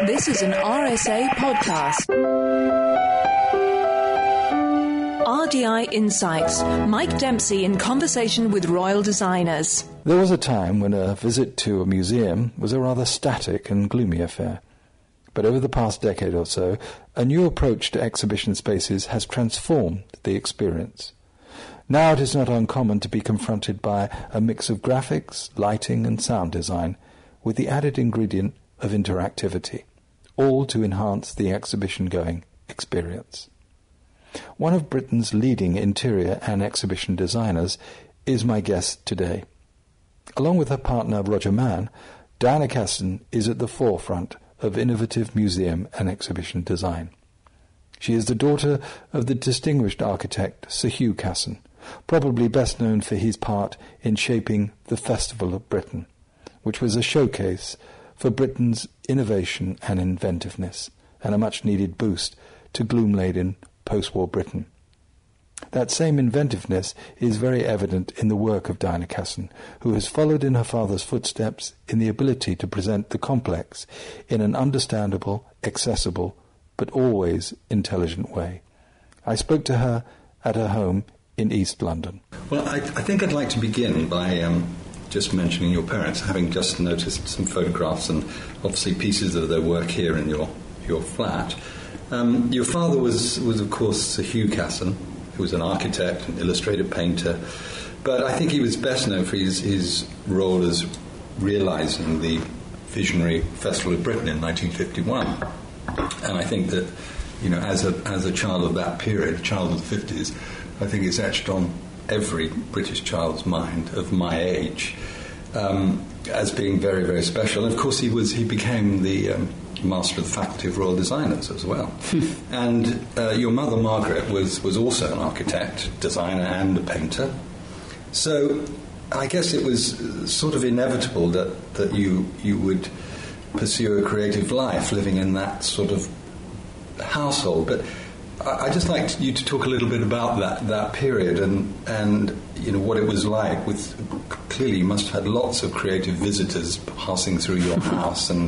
This is an RSA podcast. RDI Insights. Mike Dempsey in conversation with royal designers. There was a time when a visit to a museum was a rather static and gloomy affair. But over the past decade or so, a new approach to exhibition spaces has transformed the experience. Now it is not uncommon to be confronted by a mix of graphics, lighting and sound design, with the added ingredient of interactivity, all to enhance the exhibition-going experience. One of Britain's leading interior and exhibition designers is my guest today. Along with her partner Roger Mann, Diana Casson is at the forefront of innovative museum and exhibition design. She is the daughter of the distinguished architect Sir Hugh Casson, probably best known for his part in shaping the Festival of Britain, which was a showcase for Britain's innovation and inventiveness, and a much-needed boost to gloom-laden post-war Britain. That same inventiveness is very evident in the work of Diana Casson, who has followed in her father's footsteps in the ability to present the complex in an understandable, accessible, but always intelligent way. I spoke to her at her home in East London. Well, I think I'd like to begin by just mentioning your parents, having just noticed some photographs and obviously pieces of their work here in your flat. Your father was of course Sir Hugh Casson, who was an architect, an illustrated painter, but I think he was best known for his role as realising the visionary Festival of Britain in 1951. And I think that, as a child of that period, a child of the 50s, I think it's etched on every British child's mind of my age as being very, very special. And of course, he became the Master of the Faculty of Royal Designers as well. And your mother, Margaret, was also an architect, designer and a painter. So I guess it was sort of inevitable that you would pursue a creative life living in that sort of household. But I'd just like you to talk a little bit about that period and what it was like. Clearly you must have had lots of creative visitors passing through your house, and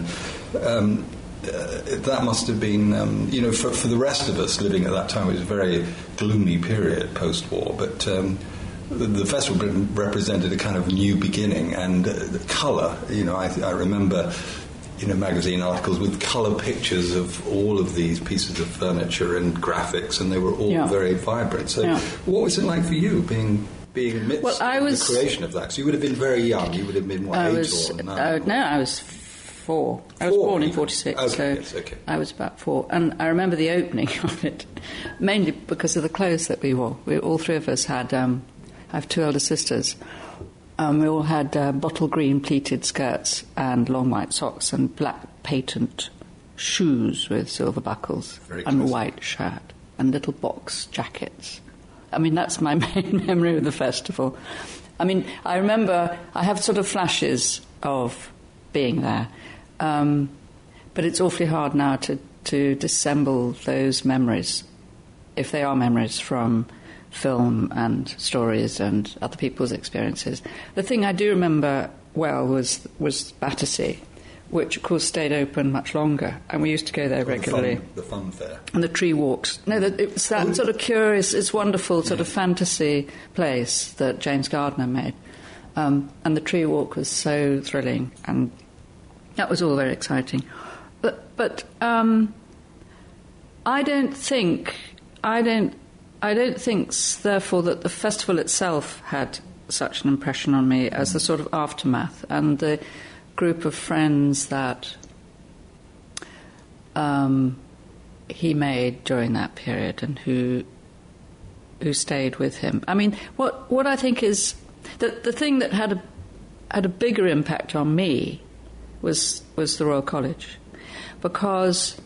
that must have been, for the rest of us living at that time, it was a very gloomy period post-war, but the Festival of Britain represented a kind of new beginning, and the colour, I remember magazine articles with colour pictures of all of these pieces of furniture and graphics, and they were all very vibrant. So what was it like for you being amidst the creation of that? Because you would have been very young. You would have been, 8 or 9? No, I was 4. I was born in 46, okay. I was about 4. And I remember the opening of it, mainly because of the clothes that we wore. All three of us had, I have 2 elder sisters. We all had bottle green pleated skirts and long white socks and black patent shoes with silver buckles and a white shirt and little box jackets. I mean, that's my main memory of the festival. I mean, I remember I have sort of flashes of being there, but it's awfully hard now to dissemble those memories, if they are memories from film and stories and other people's experiences. The thing I do remember well was Battersea, which of course stayed open much longer, and we used to go there regularly. The fun fair. And the tree walks. No, it was that sort of curious, it's wonderful sort of fantasy place that James Gardner made. And the tree walk was so thrilling, and that was all very exciting. But I don't think, therefore, that the festival itself had such an impression on me as the sort of aftermath and the group of friends that he made during that period and who stayed with him. I mean, what I think is the thing that had a bigger impact on me was the Royal College, because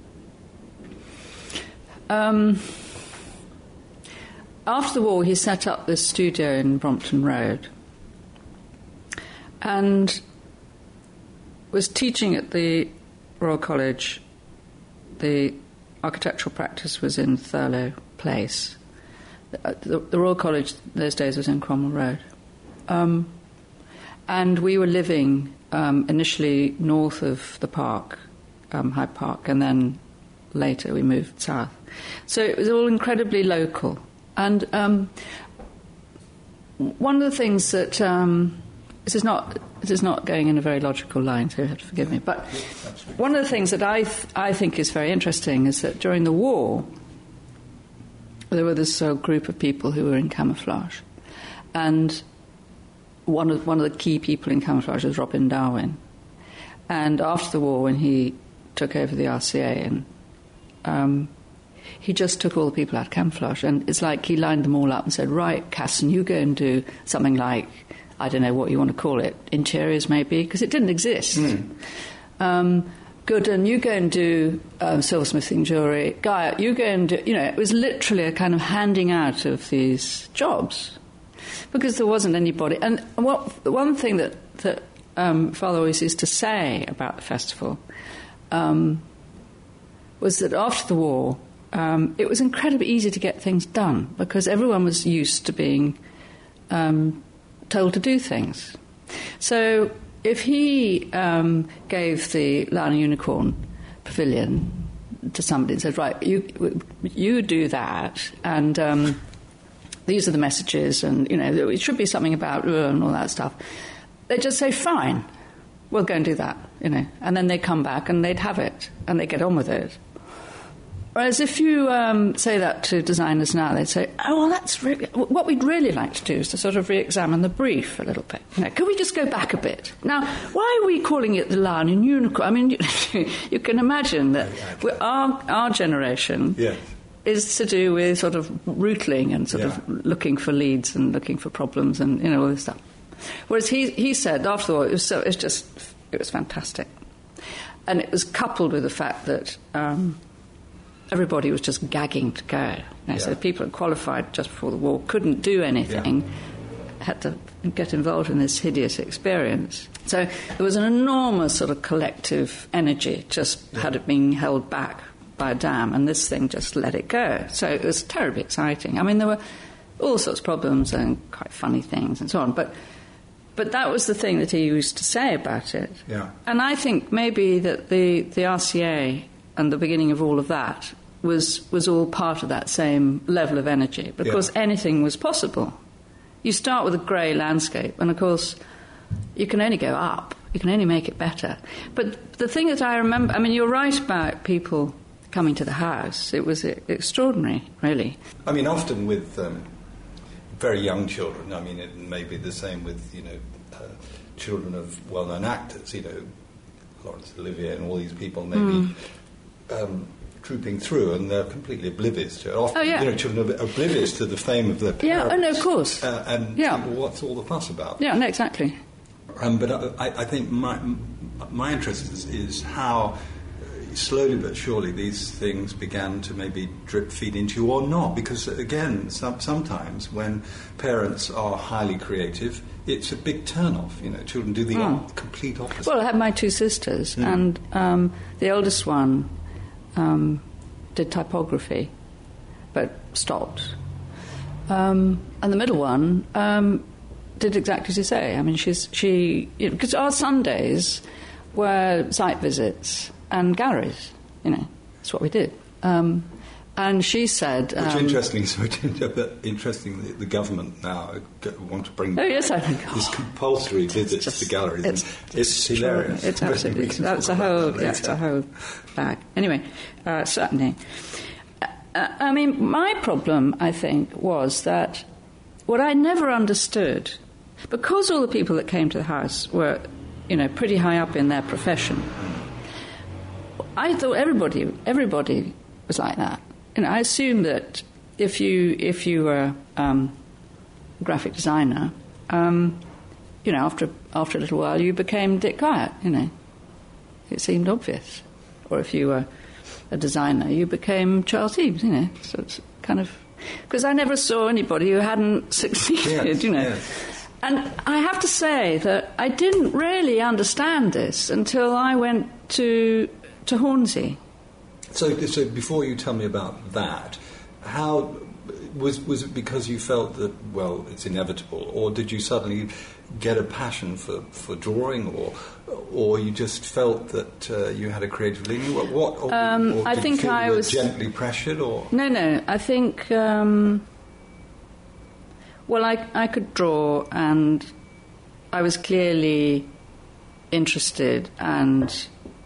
after the war, he set up this studio in Brompton Road and was teaching at the Royal College. The architectural practice was in Thurlow Place. The Royal College those days was in Cromwell Road. And we were living initially north of the park Hyde Park, and then later we moved south. So it was all incredibly local. And one of the things that this is not going in a very logical line, so you have to forgive me. But one of the things that I think is very interesting is that during the war, there were this group of people who were in camouflage, and one of the key people in camouflage was Robin Darwin. And after the war, when he took over the RCA, and he just took all the people out of camouflage, and it's like he lined them all up and said, "Right, Casson, you go and do something like, I don't know what you want to call it, interiors maybe," because it didn't exist. Gooden, you go and do silversmithing jewellery. Guy, you go and do... it was literally a kind of handing out of these jobs because there wasn't anybody. And one thing that Father always used to say about the festival was that after the war, it was incredibly easy to get things done because everyone was used to being told to do things. So if he gave the Lion and Unicorn Pavilion to somebody and said, "Right, you do that, and these are the messages, and it should be something about and all that stuff," they'd just say, "Fine, we'll go and do that," and then they'd come back and they'd have it and they'd get on with it. Whereas if you say that to designers now, they'd say, "Oh, well, that's really... What we'd really like to do is to sort of re-examine the brief a little bit. Can we just go back a bit? Now, why are we calling it the Lion and Unicorn?" I mean, you can imagine that our generation is to do with sort of rootling and sort of looking for leads and looking for problems and, all this stuff. Whereas he said, after all, it was fantastic. And it was coupled with the fact that... everybody was just gagging to go. So people who qualified just before the war couldn't do anything, had to get involved in this hideous experience. So there was an enormous sort of collective energy, just had it been held back by a dam, and this thing just let it go. So it was terribly exciting. I mean, there were all sorts of problems and quite funny things and so on, but that was the thing that he used to say about it. Yeah. And I think maybe that the RCA and the beginning of all of that was all part of that same level of energy, because anything was possible. You start with a grey landscape, and of course you can only go up, you can only make it better. But the thing that I remember, I mean, you're right about people coming to the house. It was extraordinary, really. I mean, often with very young children, I mean, it may be the same with, children of well-known actors, Laurence Olivier and all these people may be trooping through, and they're completely oblivious to it. Often, children are oblivious to the fame of their parents. Yeah, no, of course. And what's all the fuss about? Yeah, no, exactly. But I think my interest is how slowly but surely these things began to maybe drip feed into you or not, because again, sometimes when parents are highly creative, it's a big turn-off. Children do the complete opposite. Well, I have my two sisters, and the oldest one did typography, but stopped. And the middle one did exactly as you say. I mean, because our Sundays were site visits and galleries. That's what we did. And she said... Which interesting, the government now want to bring yes, I think. this compulsory visits to galleries. It's hilarious. It's absolutely... That's a whole bag. Anyway, certainly. I mean, my problem, I think, was that what I never understood, because all the people that came to the house were, pretty high up in their profession, I thought everybody was like that. I assumed that if you were a graphic designer, after a little while you became Dick Guyatt. It seemed obvious. Or if you were a designer, you became Charles Eames. So it's kind of, because I never saw anybody who hadn't succeeded. Yes. And I have to say that I didn't really understand this until I went to Hornsey. So before you tell me about that, how was it because you felt that, well, it's inevitable, or did you suddenly get a passion for drawing, or you just felt that you had a creative leaning? Or I did think you feel I you were was gently pressured, or no. I think well, I could draw, and I was clearly interested and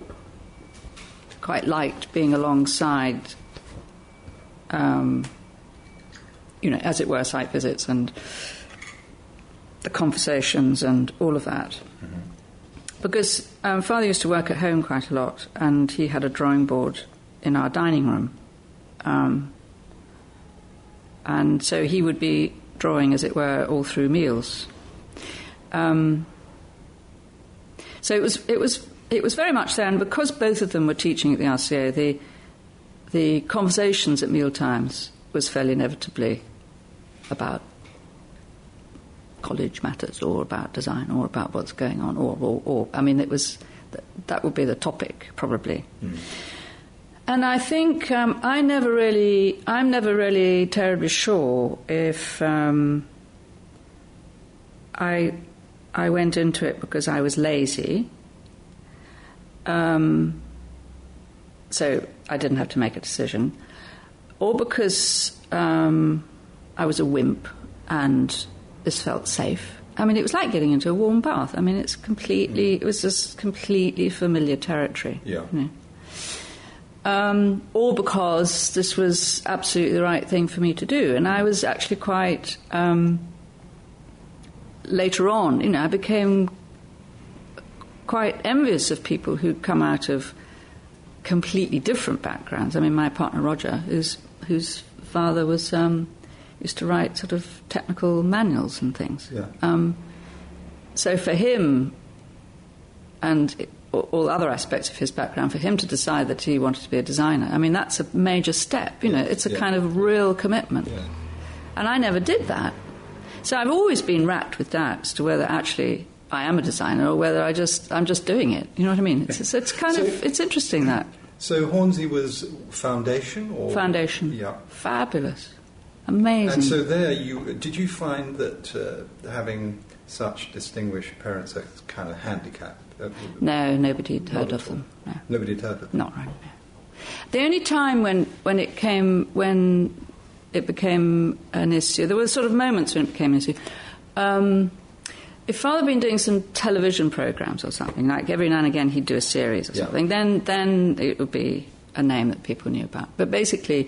quite liked being alongside, as it were, site visits and the conversations and all of that. Mm-hmm. Because Father used to work at home quite a lot, and he had a drawing board in our dining room. And so he would be drawing, as it were, all through meals. So it was very much there, and because both of them were teaching at the RCA, the conversations at mealtimes was fairly inevitably about college matters, or about design, or about what's going on, or I mean, it was that would be the topic probably. Mm. And I think I'm never really terribly sure if I went into it because I was lazy. So I didn't have to make a decision, or because I was a wimp and this felt safe. I mean, it was like getting into a warm bath. I mean, it was just completely familiar territory. Yeah. You know? Or because this was absolutely the right thing for me to do. And I was actually quite, later on, I became quite envious of people who'd come out of completely different backgrounds. I mean, my partner Roger, whose father was used to write sort of technical manuals and things. Yeah. So for him, and all other aspects of his background, for him to decide that he wanted to be a designer, I mean, that's a major step. It's a kind of real commitment. Yeah. And I never did that. So I've always been racked with doubts as to whether actually I am a designer or whether I'm just doing it. You know what I mean? It's kind of it's interesting that. So Hornsey was foundation, or foundation? Yeah, fabulous, amazing. And so there, did you find that having such distinguished parents a kind of handicap? No, nobody had heard of them. No. Nobody had heard of them. Not right. No. The only time when it became an issue, there were sort of moments when it became an issue. If Father had been doing some television programmes or something, like every now and again he'd do a series or something, then it would be a name that people knew about. But basically,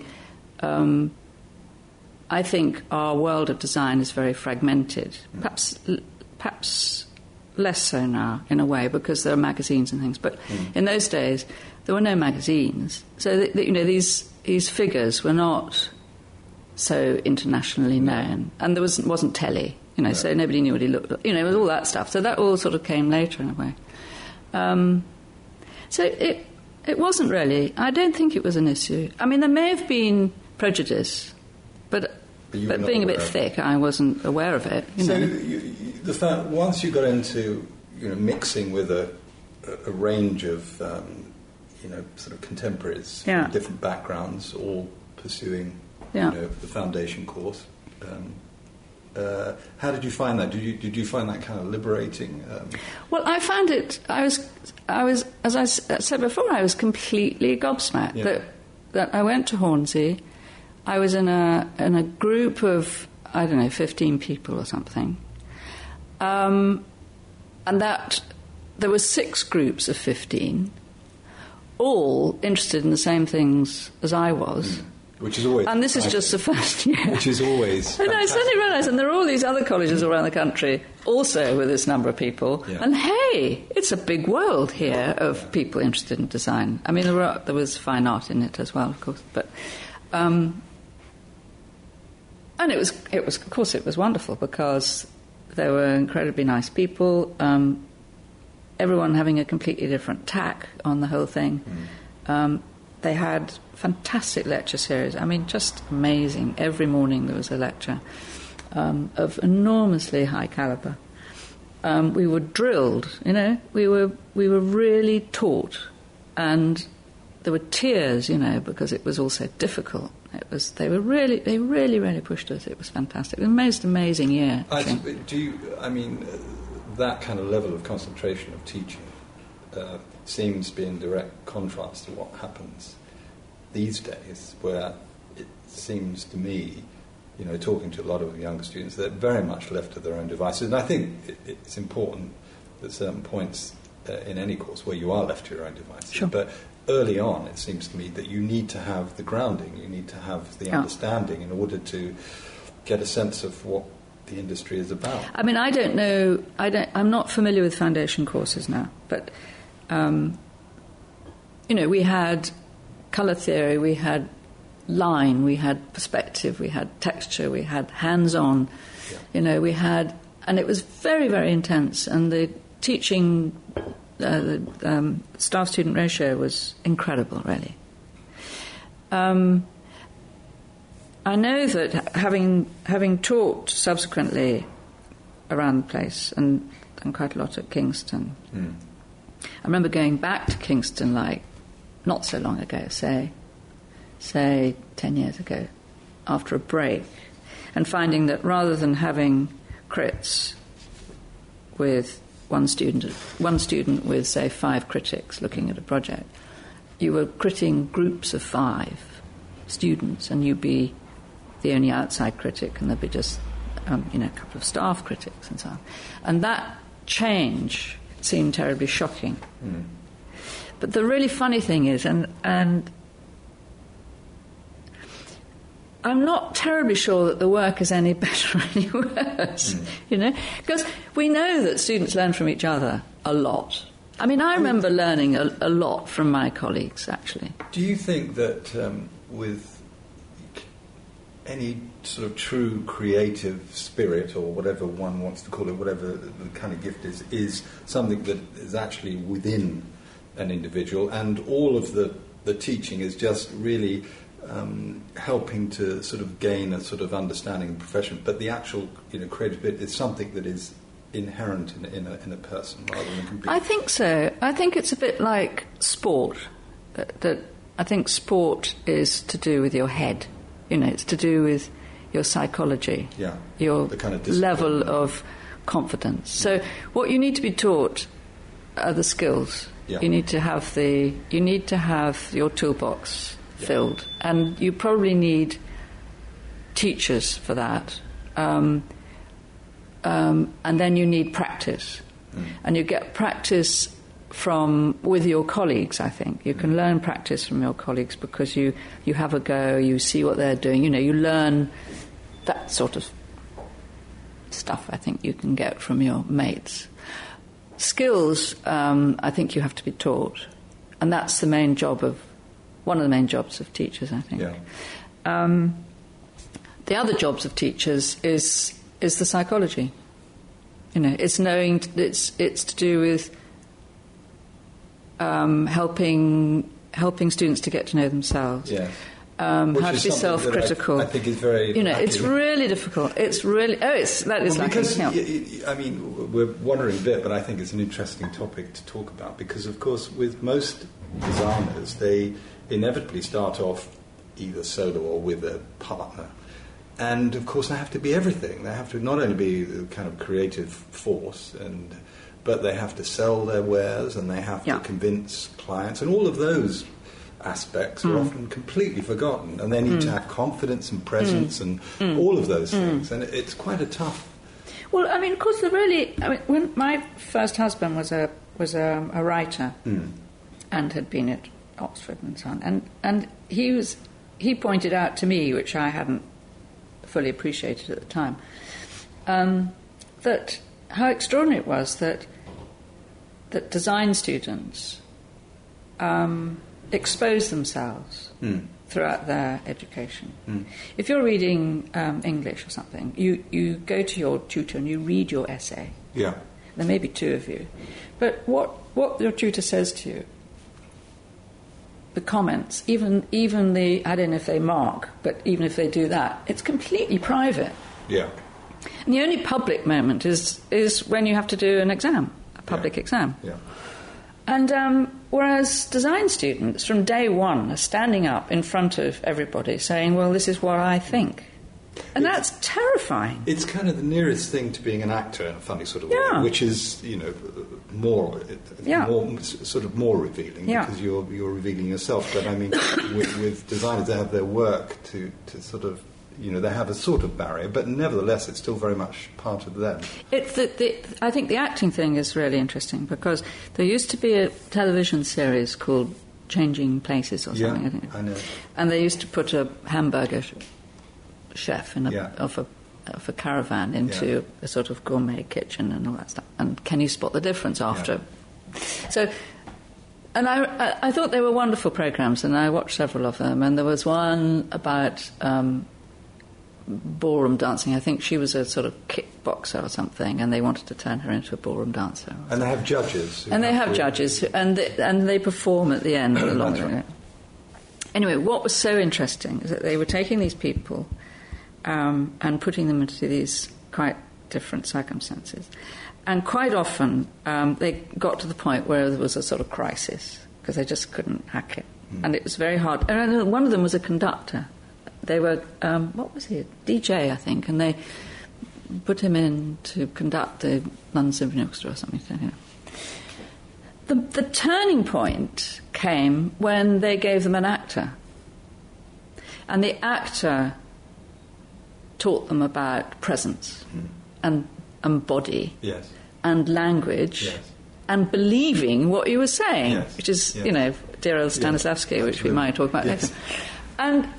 I think our world of design is very fragmented. Perhaps less so now, in a way, because there are magazines and things. But in those days, there were no magazines. So, these figures were not so internationally known. And there wasn't telly. So nobody knew what he looked like. With all that stuff. So that all sort of came later in a way. So it wasn't really. I don't think it was an issue. I mean, there may have been prejudice, but being a bit thick, I wasn't aware of it. So the fact, once you got into mixing with a range of sort of contemporaries from different backgrounds, all pursuing the foundation course. How did you find that? Did you find that kind of liberating? Well, I found it. I was, as I said before, I was completely gobsmacked that I went to Hornsey. I was in a group of 15 people or something, and that there were 6 groups of 15, all interested in the same things as I was. Which is always... And this is just the first year. Which is always... And I suddenly realised, and there are all these other colleges around the country also with this number of people, and hey, it's a big world here of people interested in design. I mean, there was fine art in it as well, of course, but... and it was of course, it was wonderful because there were incredibly nice people, everyone having a completely different tack on the whole thing. They had fantastic lecture series. I mean, just amazing. Every morning there was a lecture of enormously high calibre. We were drilled, we were really taught, and there were tears, because it was all so difficult. They really pushed us. It was fantastic. The most amazing year. That kind of level of concentration of teaching seems to be in direct contrast to what happens these days, where it seems to me, talking to a lot of younger students, they're very much left to their own devices. And I think it's important at certain points in any course where you are left to your own devices. Sure. But early on, it seems to me that you need to have the grounding, you need to have the understanding in order to get a sense of what the industry is about. I mean, I don't know. I'm not familiar with foundation courses now, but we had colour theory, we had line, we had perspective, we had texture, we had hands-on. Yeah. We had, and it was very, very intense. And the teaching, the staff-student ratio was incredible, really. I know that having taught subsequently around the place and quite a lot at Kingston, I remember going back to Kingston not so long ago, say 10 years ago, after a break, and finding that rather than having crits with one student with, say, 5 critics looking at a project, you were critting groups of 5 students, and you'd be the only outside critic, and there'd be just a couple of staff critics and so on. And that change seemed terribly shocking. But the really funny thing is, and I'm not terribly sure that the work is any better or any worse, because we know that students learn from each other a lot. I mean, I remember learning a lot from my colleagues, actually. Do you think that with any sort of true creative spirit, or whatever one wants to call it, whatever the kind of gift is something that is actually within an individual, and all of the teaching is just really helping to sort of gain a sort of understanding of the profession, but the actual creative bit is something that is inherent in a person rather than complete? I think so. I think it's a bit like sport. That I think sport is to do with your head. It's to do with your psychology, your the kind of level of confidence. So what you need to be taught are the skills. Yeah. You need to have your toolbox filled, and you probably need teachers for that. And then you need practice, and you get practice with your colleagues. I think you can learn practice from your colleagues because you have a go, you see what they're doing, you learn that sort of stuff. I think you can get from your mates. Skills, I think you have to be taught, and that's one of the main jobs of teachers, I think. Yeah. The other jobs of teachers is the psychology. It's knowing. It's to do with helping students to get to know themselves. Yeah. How to be self-critical. I think is very. It's really difficult. It's really. That is lacking. Because I mean, we're wandering a bit, but I think it's an interesting topic to talk about because, of course, with most designers, they inevitably start off either solo or with a partner. And, of course, they have to be everything. They have to not only be the kind of creative force, but they have to sell their wares and they have to convince clients. And all of those aspects are often completely forgotten. And they need to have confidence and presence and all of those things. And it's quite a tough... Well, I mean, of course, when my first husband was a writer and had been at Oxford and so on, and he pointed out to me, which I hadn't fully appreciated at the time, that how extraordinary it was that design students expose themselves throughout their education. If you're reading English or something, you go to your tutor and you read your essay. Yeah. There may be 2 of you. But what your tutor says to you, the comments, even the, I don't know if they mark, but even if they do that, it's completely private. Yeah. And the only public moment is when you have to do an exam, a public exam. Yeah. And Whereas design students, from day one, are standing up in front of everybody saying, well, this is what I think. And that's terrifying. It's kind of the nearest thing to being an actor in a funny sort of way, which is, more revealing because you're revealing yourself. But I mean, with designers, they have their work to sort of, they have a sort of barrier, but nevertheless, it's still very much part of them. I think the acting thing is really interesting because there used to be a television series called Changing Places or something. Yeah, I think. I know. And they used to put a hamburger chef of a caravan into a sort of gourmet kitchen and all that stuff. And can you spot the difference after? Yeah. So, and I thought they were wonderful programs, and I watched several of them. And there was one about ballroom dancing. I think she was a sort of kickboxer or something, and they wanted to turn her into a ballroom dancer. And they have judges. And they perform at the end. That's right. Anyway, what was so interesting is that they were taking these people and putting them into these quite different circumstances. And quite often they got to the point where there was a sort of crisis because they just couldn't hack it. And it was very hard. And one of them was a conductor. They were, what was he, a DJ, I think, and they put him in to conduct the London Symphony Orchestra or something. The turning point came when they gave them an actor. And the actor taught them about presence and body and language and believing what you were saying, which is, dear old Stanislavski, which we might talk about later. And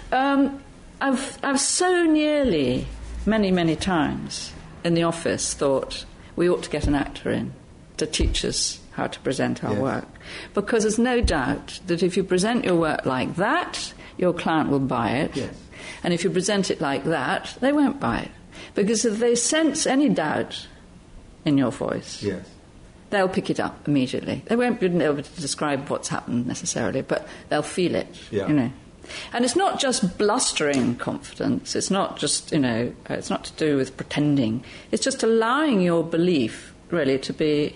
I've so nearly, many, many times in the office thought we ought to get an actor in to teach us how to present our work. Because there's no doubt that if you present your work like that, your client will buy it. Yes. And if you present it like that, they won't buy it. Because if they sense any doubt in your voice, they'll pick it up immediately. They won't be able to describe what's happened necessarily, but they'll feel it, And it's not just blustering confidence. It's not just, it's not to do with pretending. It's just allowing your belief, really, to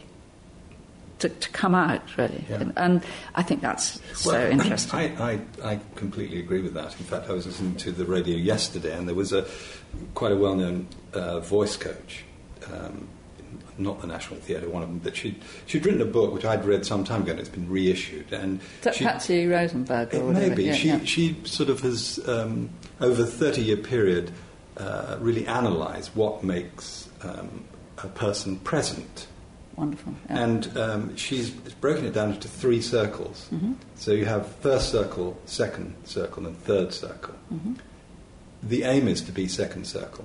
come out, really. Yeah. And I think that's so interesting. I completely agree with that. In fact, I was listening to the radio yesterday, and there was quite a well-known voice coach, not the National Theatre, one of them, but she'd written a book which I'd read some time ago, and it's been reissued. And Patsy Rosenberg? Or whatever. Maybe. She sort of has, over a 30-year period, really analysed what makes a person present. Wonderful. Yeah. And she's broken it down into 3 circles. Mm-hmm. So you have first circle, second circle, and third circle. Mm-hmm. The aim is to be second circle,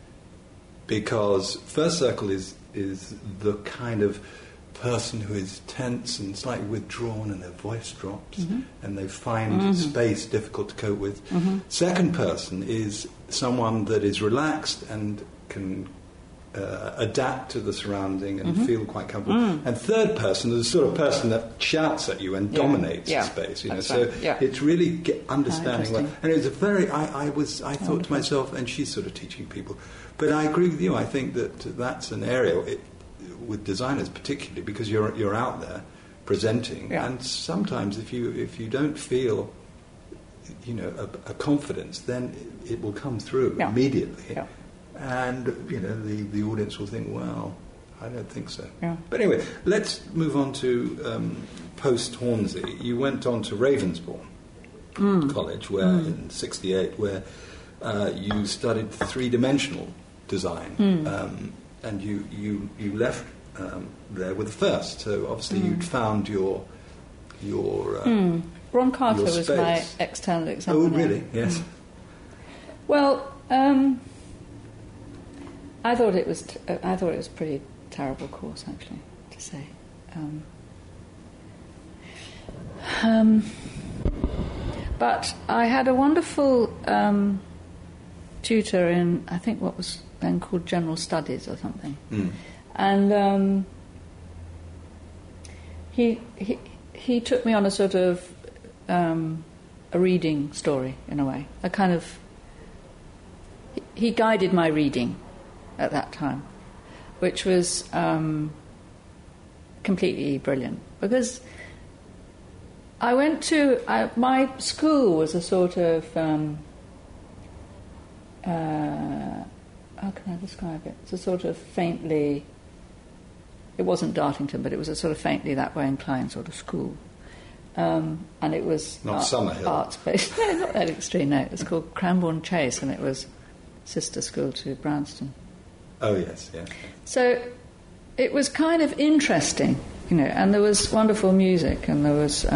because first circle is the kind of person who is tense and slightly withdrawn, and their voice drops, and they find space difficult to cope with. Mm-hmm. Second person is someone that is relaxed and can adapt to the surrounding and feel quite comfortable. And third person is the sort of person that shouts at you and dominates the space. It's really understanding what. And it was a very. I thought to myself, and she's sort of teaching people, but I agree with you. I think that's an area with designers particularly, because you're out there presenting, and sometimes if you don't feel a confidence, then it will come through immediately. Yeah. And, the audience will think, well, I don't think so. Yeah. But anyway, let's move on to post-Hornsey. You went on to Ravensbourne College, where in 1968, where you studied three-dimensional design. And you left there with the first. So obviously you'd found your Ron Carter your was my external examiner. Oh, really? Yes. Well, I thought it was a pretty terrible course, actually, to say. But I had a wonderful tutor in, I think, what was then called General Studies or something, and he took me on a sort of a reading story, in a way, a kind of. He guided my reading at that time, which was completely brilliant, because I went to... my school was a sort of... how can I describe it? It's a sort of faintly... It wasn't Dartington, but it was a sort of faintly that way inclined sort of school. And it was... Not Summerhill. Arts-based. No, not that extreme, no. It was called Cranbourne Chase, and it was sister school to Bryanston. Oh, yes, yeah. So it was kind of interesting, you know, and there was wonderful music, and there was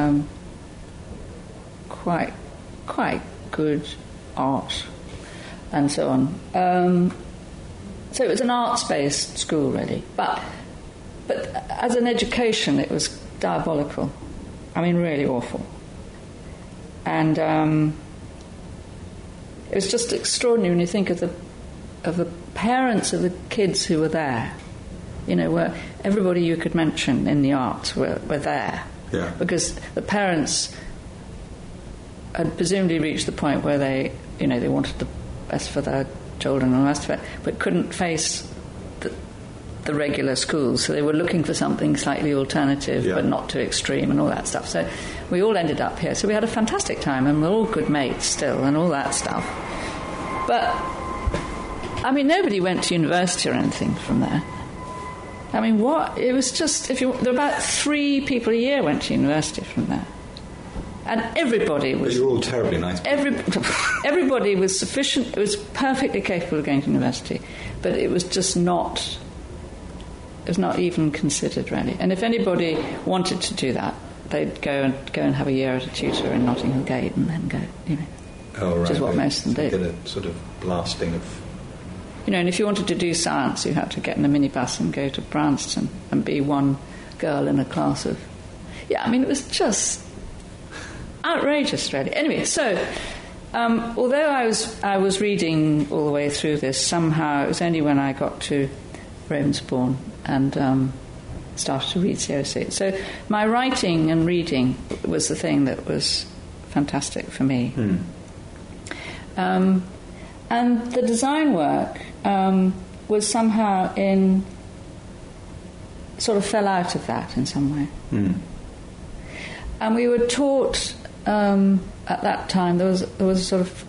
quite good art, and so on. So it was an arts-based school, really. But as an education, it was diabolical. I mean, really awful. And it was just extraordinary when you think of the parents of the kids who were there. You know, where everybody you could mention in the arts were there. Yeah. Because the parents had presumably reached the point where they wanted the best for their children and the rest of it, but couldn't face the regular schools, so they were looking for something slightly alternative, but not too extreme and all that stuff. So we all ended up here. So we had a fantastic time, and we're all good mates still and all that stuff. But, I mean, nobody went to university or anything from there. I mean, what? It was just, there were about 3 people a year went to university from there. And everybody was... But you're all terribly nice people. Everybody was sufficient, was perfectly capable of going to university, but it was just not... It was not even considered, really. And if anybody wanted to do that, they'd go and have a year at a tutor in Notting Hill Gate and then go, you know. Oh, right. Which is what most of them did. Get a sort of blasting of... You know, and if you wanted to do science, you had to get in a minibus and go to Bryanston and be one girl in a class of... Yeah, I mean, it was just outrageous, really. Anyway, so... although I was reading all the way through this, somehow it was only when I got to Ravensbourne and started to read seriously. So my writing and reading was the thing that was fantastic for me. And the design work was somehow sort of fell out of that in some way. And we were taught at that time, there was a sort of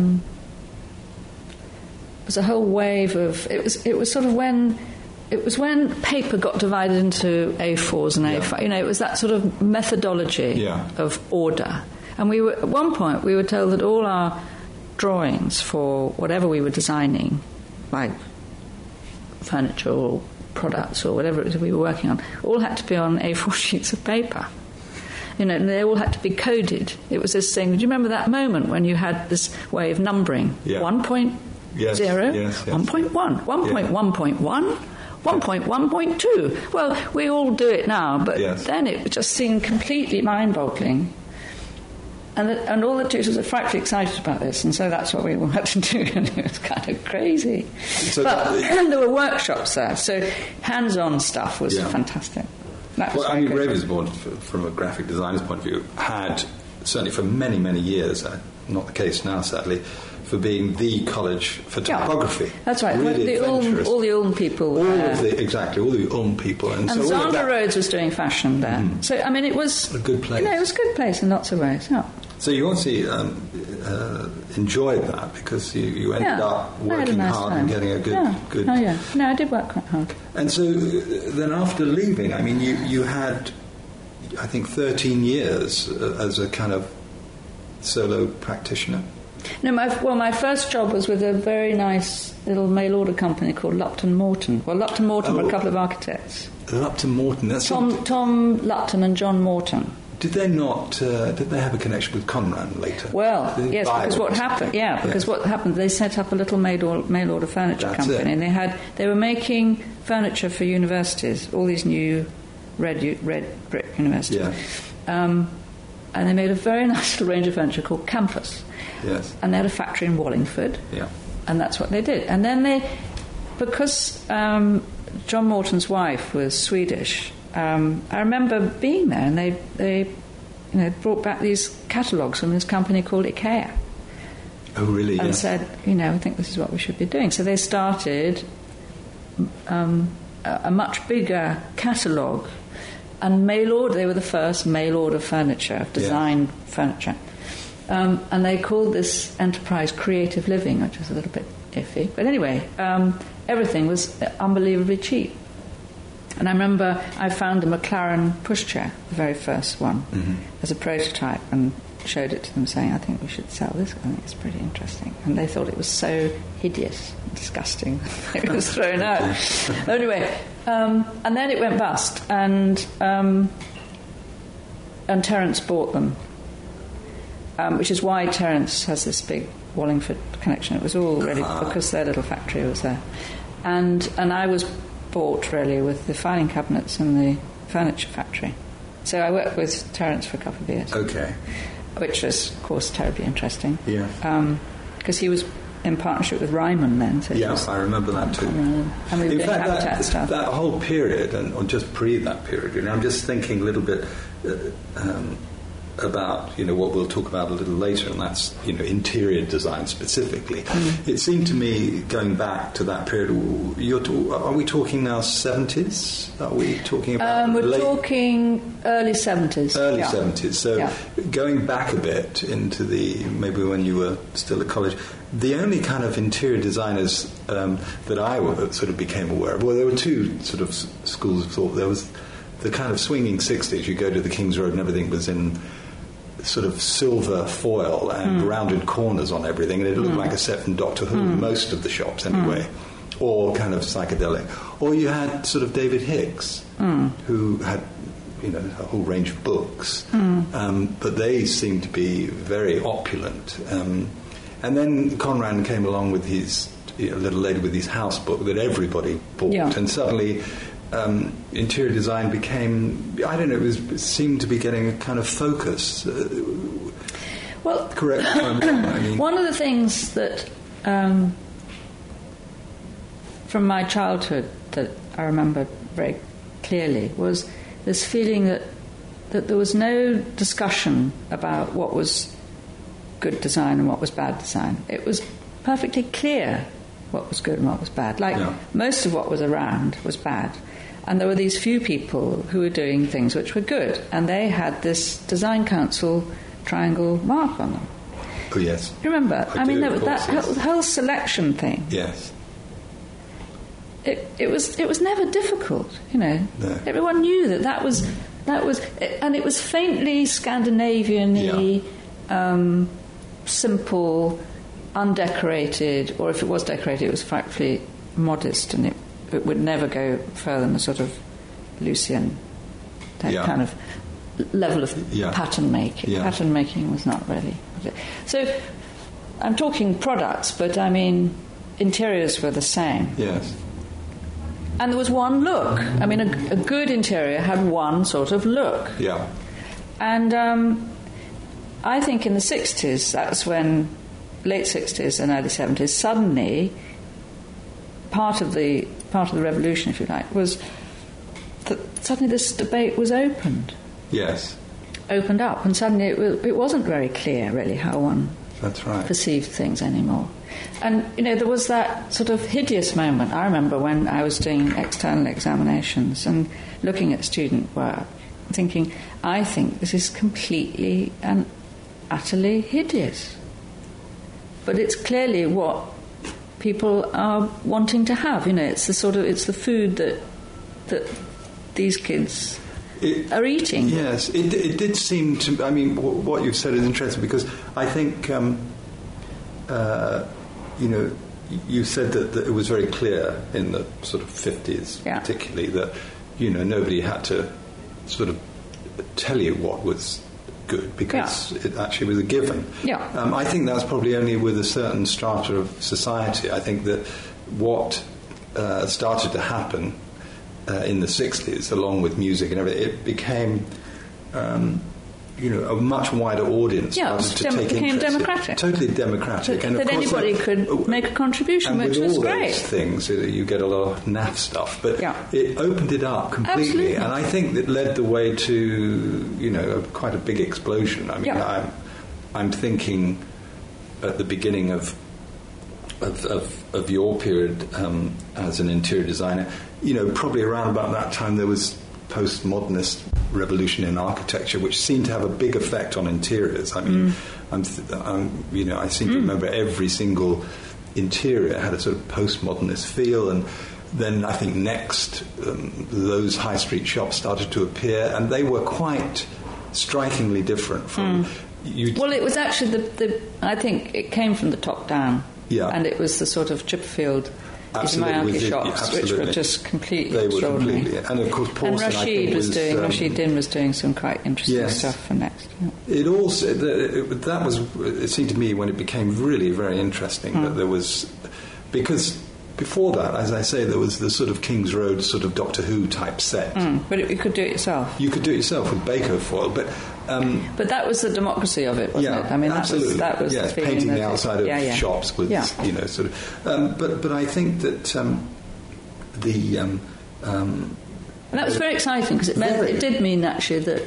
was a whole wave of it was sort of when paper got divided into A4s and A5. You know, it was that sort of methodology of order. And we were at one point we were told that all our drawings for whatever we were designing, like furniture or products or whatever it was we were working on, all had to be on A4 sheets of paper. You know, and they all had to be coded. It was this thing. Do you remember that moment when you had this way of numbering? 1.0, 1.1, 1.1.1, 1.1.2. Well, we all do it now, but then it just seemed completely mind-boggling. And all the tutors were frightfully excited about this, and so that's what we all had to do, and it was kind of crazy. And there were workshops there, so hands-on stuff was fantastic. Well, I mean, Ravensbourne, from a graphic designer's point of view, had, certainly for many, many years, not the case now, sadly, for being the college for typography. That's right. Really all the Ulm people. All the Ulm people. And so Zander Rhodes was doing fashion there. So, I mean, it was... a good place. You know, it was a good place in lots of ways, So you obviously enjoyed that because you ended up working hard and getting a good... Oh, yeah. No, I did work quite hard. And so then after leaving, I mean, you had, I think, 13 years as a kind of solo practitioner. No, my first job was with a very nice little mail order company called Lupton Morton. Well, Lupton Morton were a couple of architects. Lupton Morton, that's... Tom Lupton and John Morton. Did they have a connection with Conran later? Well, yes, because what happened? Yeah, because what happened? They set up a little mail order furniture company, and they were making furniture for universities, all these new red brick universities. Yeah. And they made a very nice little range of furniture called Campus. Yes. And they had a factory in Wallingford. Yeah. And that's what they did. And then because John Morton's wife was Swedish. I remember being there, and they brought back these catalogues from this company called IKEA. Oh, really? And said, I think this is what we should be doing. So they started a much bigger catalogue and mail order. They were the first mail order furniture, design furniture. And they called this enterprise Creative Living, which was a little bit iffy. But anyway, everything was unbelievably cheap. And I remember I found a McLaren pushchair, the very first one, as a prototype, and showed it to them saying, I think we should sell this. I think it's pretty interesting. And they thought it was so hideous and disgusting. It was thrown out. Anyway, and then it went bust, and Terence bought them, which is why Terence has this big Wallingford connection. It was all really because their little factory was there. And I was bought really with the filing cabinets and the furniture factory. So I worked with Terence for a couple of years. Okay. Which was, of course, terribly interesting. Yeah. Because he was in partnership with Ryman then. So yes, I remember that too. And we were doing Habitat stuff. That whole period, or just pre that period, I'm just thinking a little bit about what we'll talk about a little later, and that's interior design specifically. It seemed to me, going back to that period, are we talking now 70s? Are we talking about we're talking early 70s. Early 70s. So going back a bit into maybe when you were still at college, the only kind of interior designers that I sort of became aware of, well, there were two sort of schools of thought. There was the kind of swinging 60s. You go to the King's Road and everything was in sort of silver foil and rounded corners on everything, and it looked like a set from Doctor Who, most of the shops anyway, or kind of psychedelic. Or you had sort of David Hicks, who had a whole range of books, but they seemed to be very opulent. And then Conran came along with his little lady with his house book that everybody bought, and suddenly interior design became, I don't know, it seemed to be getting a kind of focus. Well, correct. One of the things that from my childhood that I remember very clearly was this feeling that there was no discussion about what was good design and what was bad design. It was perfectly clear what was good and what was bad. Most of what was around was bad. And there were these few people who were doing things which were good, and they had this Design Council triangle mark on them. Oh, yes. Remember? That whole selection thing. Yes. It was never difficult, No. Everyone knew that was, and it was faintly Scandinavian-y, simple, undecorated, or if it was decorated, it was frightfully modest, and it would never go further than a sort of Lucien kind of level of pattern making. Pattern making was not really. So I'm talking products, but I mean interiors were the same. Yes. And there was one look. I mean, a good interior had one sort of look. Yeah. And I think in the 60s, that's when, late 60s and early 70s, suddenly part of the revolution, if you like, was that suddenly this debate was opened. Yes. Opened up, and suddenly it wasn't very clear, really, how one perceived things anymore. And, there was that sort of hideous moment. I remember when I was doing external examinations and looking at student work, thinking, I think this is completely and utterly hideous. But it's clearly what people are wanting to have. It's the food that these kids are eating. Yes, it did seem to. I mean, what you've said is interesting because I think, you said that it was very clear in the sort of 50s, particularly that nobody had to sort of tell you what was good because it actually was a given. I think that's probably only with a certain strata of society. I think that what started to happen in the 60s, along with music and everything, it became a much wider audience started to take became interest. democratic. Totally democratic. And that anybody could make a contribution, which was great. And with all those things, you get a lot of naff stuff. But it opened it up completely. Absolutely. And I think it led the way to, quite a big explosion. I mean, I'm thinking at the beginning of your period as an interior designer, probably around about that time there was postmodernist revolution in architecture, which seemed to have a big effect on interiors. I mean, I seem to remember every single interior had a sort of postmodernist feel, and then I think next those high street shops started to appear, and they were quite strikingly different from Well, it was actually I think it came from the top down. Yeah. And it was the sort of Chipperfield Ismaili shops, which were just completely extraordinary. Completely. And of course, Pawson, Rashid Din was doing some quite interesting stuff for next. Yeah. It also it seemed to me when it became really very interesting that there was, because before that, as I say, there was the sort of King's Road sort of Doctor Who type set. But you could do it yourself. You could do it yourself with Baco foil, but that was the democracy of it, wasn't it? I mean, absolutely. that was the feeling painting the outside of shops with sort of. But I think that and that was very exciting, because it did mean actually that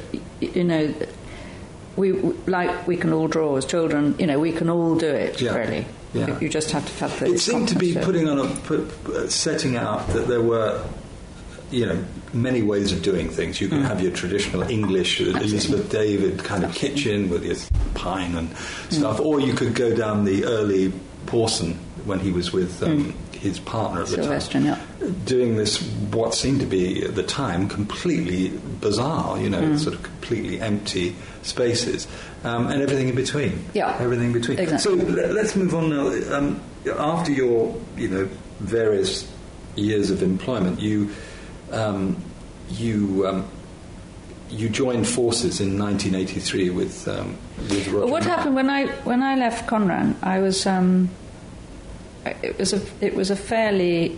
we can all draw as children. We can all do it really. Yeah. You just have to have the. It seemed to be setting out that there were, many ways of doing things. You can have your traditional English Elizabeth David kind of kitchen with your pine and stuff, or you could go down the early Pawson when he was with his partner at the time, doing this what seemed to be at the time completely bizarre, sort of completely empty spaces, and everything in between. Yeah, everything in between. Exactly. So let's move on now. After your various years of employment, you joined forces in 1983 with Roger. Well, what happened when I left Conran? I was it was a fairly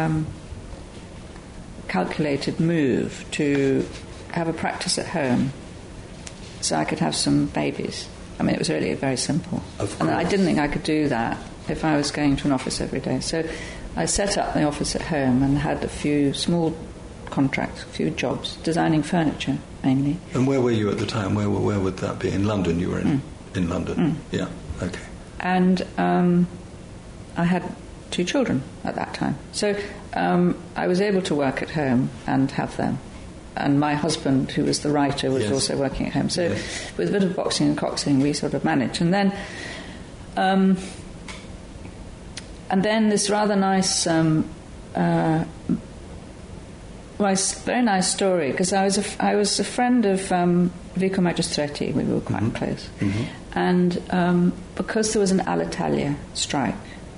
calculated move to have a practice at home, so I could have some babies. I mean, it was really very simple, and I didn't think I could do that if I was going to an office every day. So I set up the office at home and had a few small contracts, a few jobs, designing furniture mainly. And where were you at the time? Where would that be? In London? You were in London? Yeah, okay. And I had 2 children at that time. So I was able to work at home and have them. And my husband, who was the writer, was also working at home. So with a bit of boxing and coxing, we sort of managed. And then this rather nice, very nice story, because I was a friend of Vico Magistretti. We were quite close. And because there was an Alitalia strike,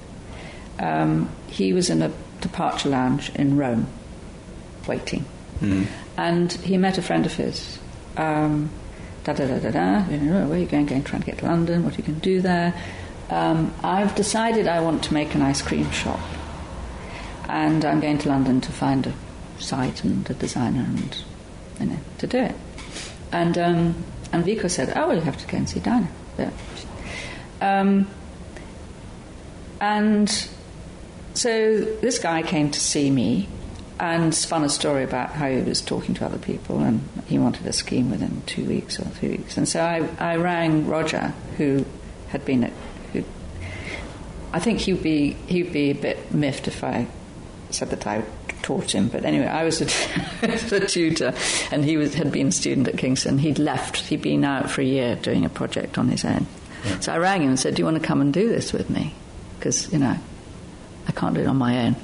he was in a departure lounge in Rome, waiting. And he met a friend of his. Where are you going? Trying to get to London. What are you going to do there? I've decided I want to make an ice cream shop, and I'm going to London to find a site and a designer and to do it. And Vico said, "Oh, well, you have to go and see Dinah." Yeah. And so this guy came to see me and spun a story about how he was talking to other people, and he wanted a scheme within 2 weeks or 3 weeks. And so I rang Roger, who had been at. I think he'd be a bit miffed if I said that I taught him. But anyway, I was a tutor, and he had been a student at Kingston. He'd left. He'd been out for a year doing a project on his own. Yeah. So I rang him and said, "Do you want to come and do this with me? Because I can't do it on my own."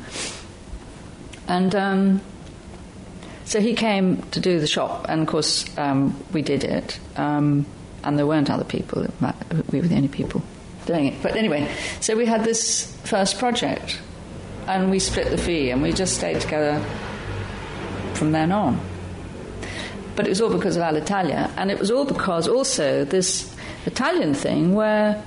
And so he came to do the shop, and of course we did it, and there weren't other people. We were the only people doing it. But anyway, so we had this first project, and we split the fee, and we just stayed together from then on. But it was all because of Alitalia, and it was all because also this Italian thing where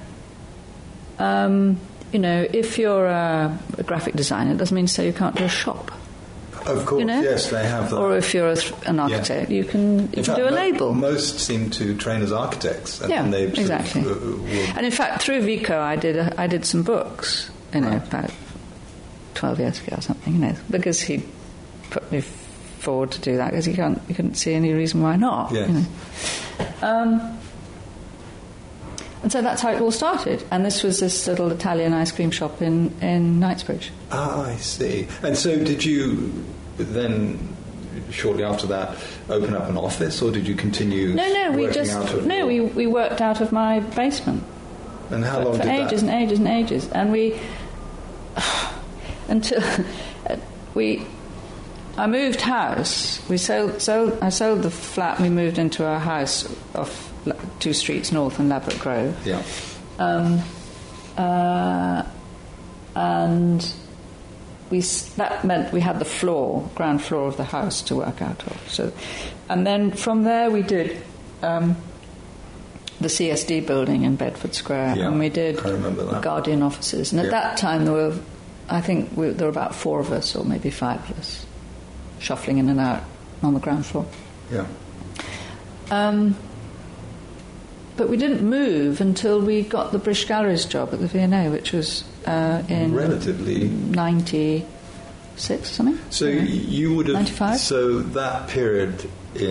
if you're a graphic designer, it doesn't mean to say you can't do a shop. Of course, yes, they have that. Or if you're an architect, you can do a label. Most seem to train as architects. And they exactly. And in fact, through Vico, I did some books, about 12 years ago or something, because he put me forward to do that, because he couldn't see any reason why not. Yes. And so that's how it all started. And this was this little Italian ice cream shop in Knightsbridge. Ah, I see. And so did you then shortly after that open up an office, or did you continue? We worked out of my basement. And how long for did ages that? and ages and ages, and I moved house. I sold the flat. And we moved into our house off 2 streets north in Ladbroke Grove. Yeah. And that meant we had the ground floor of the house to work out of. So, and then from there we did the CSD building in Bedford Square, and we did the Guardian offices. And at that time there were about 4 of us, or maybe 5 of us, shuffling in and out on the ground floor. Yeah. But we didn't move until we got the British Galleries job at the V&A, which was in relatively 96 or something. So you would have 95. So that period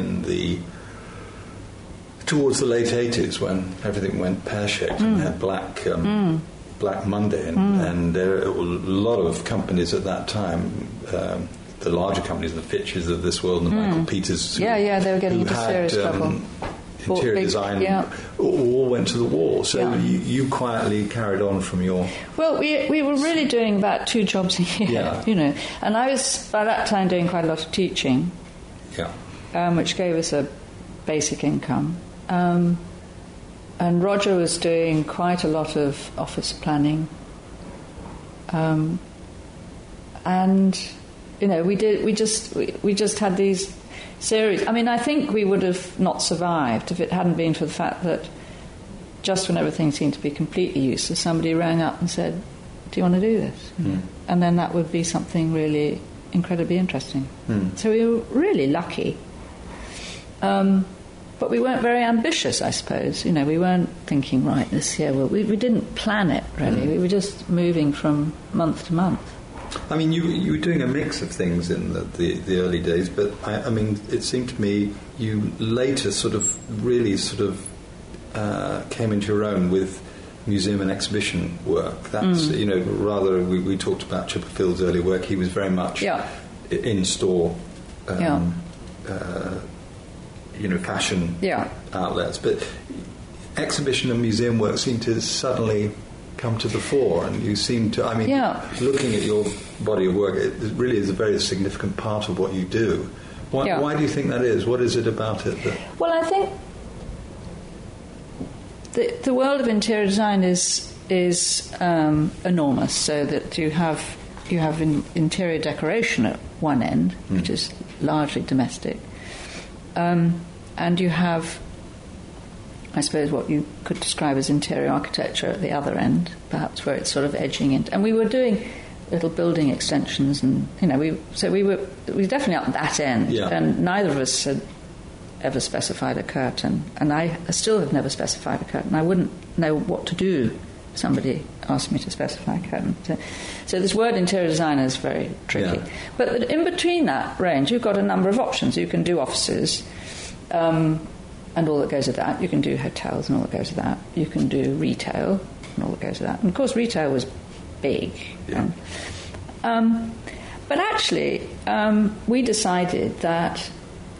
towards the late 80s, when everything went pear-shaped and had Black Monday, and there were a lot of companies at that time. The larger companies, the Fitches of this world, and the Michael Peters. They were getting into serious trouble. Interior design all went to the wall. So you quietly carried on from your... Well, we were really doing about 2 jobs a year, And I was, by that time, doing quite a lot of teaching, which gave us a basic income. And Roger was doing quite a lot of office planning. And, we just had these series. I mean, I think we would have not survived if it hadn't been for the fact that just when everything seemed to be completely useless, somebody rang up and said, "Do you want to do this?" And then that would be something really incredibly interesting. So we were really lucky. But we weren't very ambitious, I suppose. We weren't thinking, right, this year. Well, we didn't plan it, really. We were just moving from month to month. I mean, you were doing a mix of things in the early days, but I mean, it seemed to me you later really came into your own with museum and exhibition work. That's rather we talked about Chipperfield's early work. He was very much in store, fashion outlets, but exhibition and museum work seemed to suddenly come to the fore, and you seem to, looking at your body of work, it really is a very significant part of what you do. Why do you think that is? What is it about it that... Well, I think the world of interior design is enormous, so that you have interior decoration at one end, which is largely domestic, and you have, I suppose, what you could describe as interior architecture at the other end, perhaps, where it's sort of edging in. And we were doing little building extensions, and we were definitely up that end. Yeah. And neither of us had ever specified a curtain, and I still have never specified a curtain. I wouldn't know what to do if somebody asked me to specify a curtain. So this word interior designer is very tricky. Yeah. But in between that range, you've got a number of options. You can do offices. And all that goes with that. You can do hotels and all that goes with that. You can do retail and all that goes with that. And of course, retail was big. Yeah. But actually, we decided that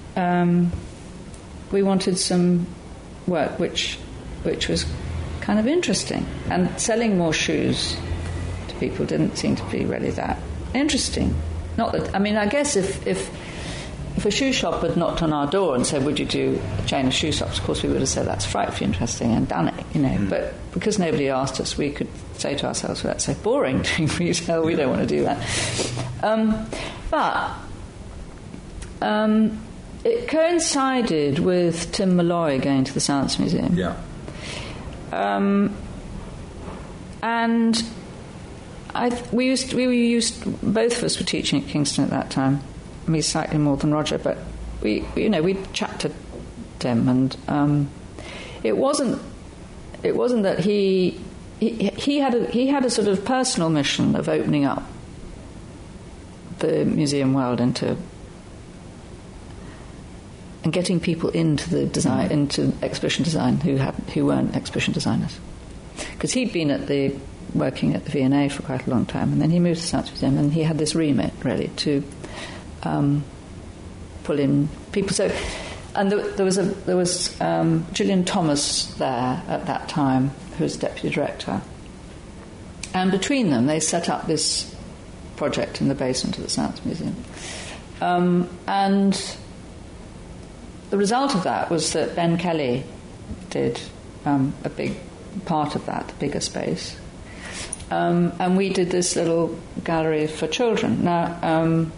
we wanted some work which was kind of interesting. And selling more shoes to people didn't seem to be really that interesting. Not that, I mean, I guess if a shoe shop had knocked on our door and said, "Would you do a chain of shoe shops?" Of course, we would have said, "That's frightfully interesting," and done it, But because nobody asked us, we could say to ourselves, "Well, that's so boring doing retail. We don't want to do that." But it coincided with Tim Malloy going to the Science Museum. Yeah. And we both of us were teaching at Kingston at that time. Me slightly more than Roger, but we chatted to him, and it wasn't that he had a sort of personal mission of opening up the museum world and getting people into the design, into exhibition design who weren't exhibition designers, because he'd been working at the V&A for quite a long time, and then he moved to the Science Museum, and he had this remit really to pull in people. So, and there was Gillian Thomas there at that time, who was deputy director. And between them, they set up this project in the basement of the Science Museum. And the result of that was that Ben Kelly did a big part of that, the bigger space. And we did this little gallery for children. Now,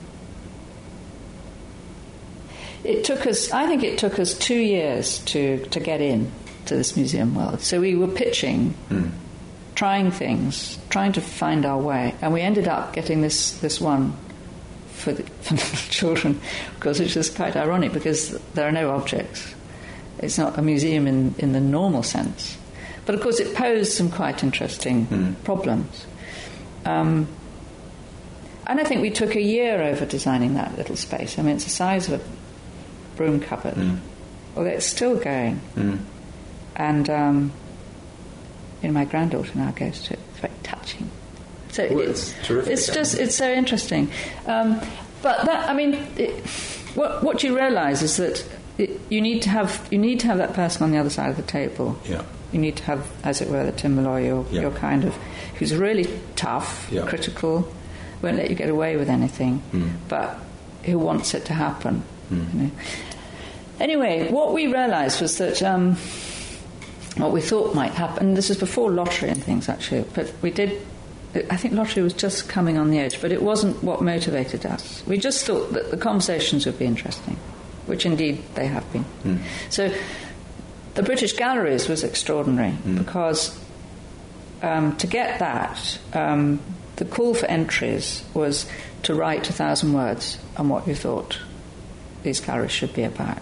I think it took us 2 years to get in to this museum world. So we were pitching, trying things, trying to find our way. And we ended up getting this one for the children, of course, which is quite ironic because there are no objects. It's not a museum in the normal sense. But, of course, it posed some quite interesting problems. And I think we took a year over designing that little space. I mean, it's the size of a broom cupboard. Although it's still going. And, my granddaughter now goes to it. It's very touching. So it's terrific. It's so interesting. But that, I mean, what you realise is that you need to have that person on the other side of the table. Yeah. You need to have, as it were, the Tim Malloy, your kind of, who's really tough, critical, won't let you get away with anything, but who wants it to happen. You know. Anyway, what we realised was that what we thought might happen, and this was before lottery and things actually, but I think lottery was just coming on the edge, but it wasn't what motivated us. We just thought that the conversations would be interesting, which indeed they have been. So the British Galleries was extraordinary because to get that, the call for entries was to write 1,000 words on what you thought these galleries should be about.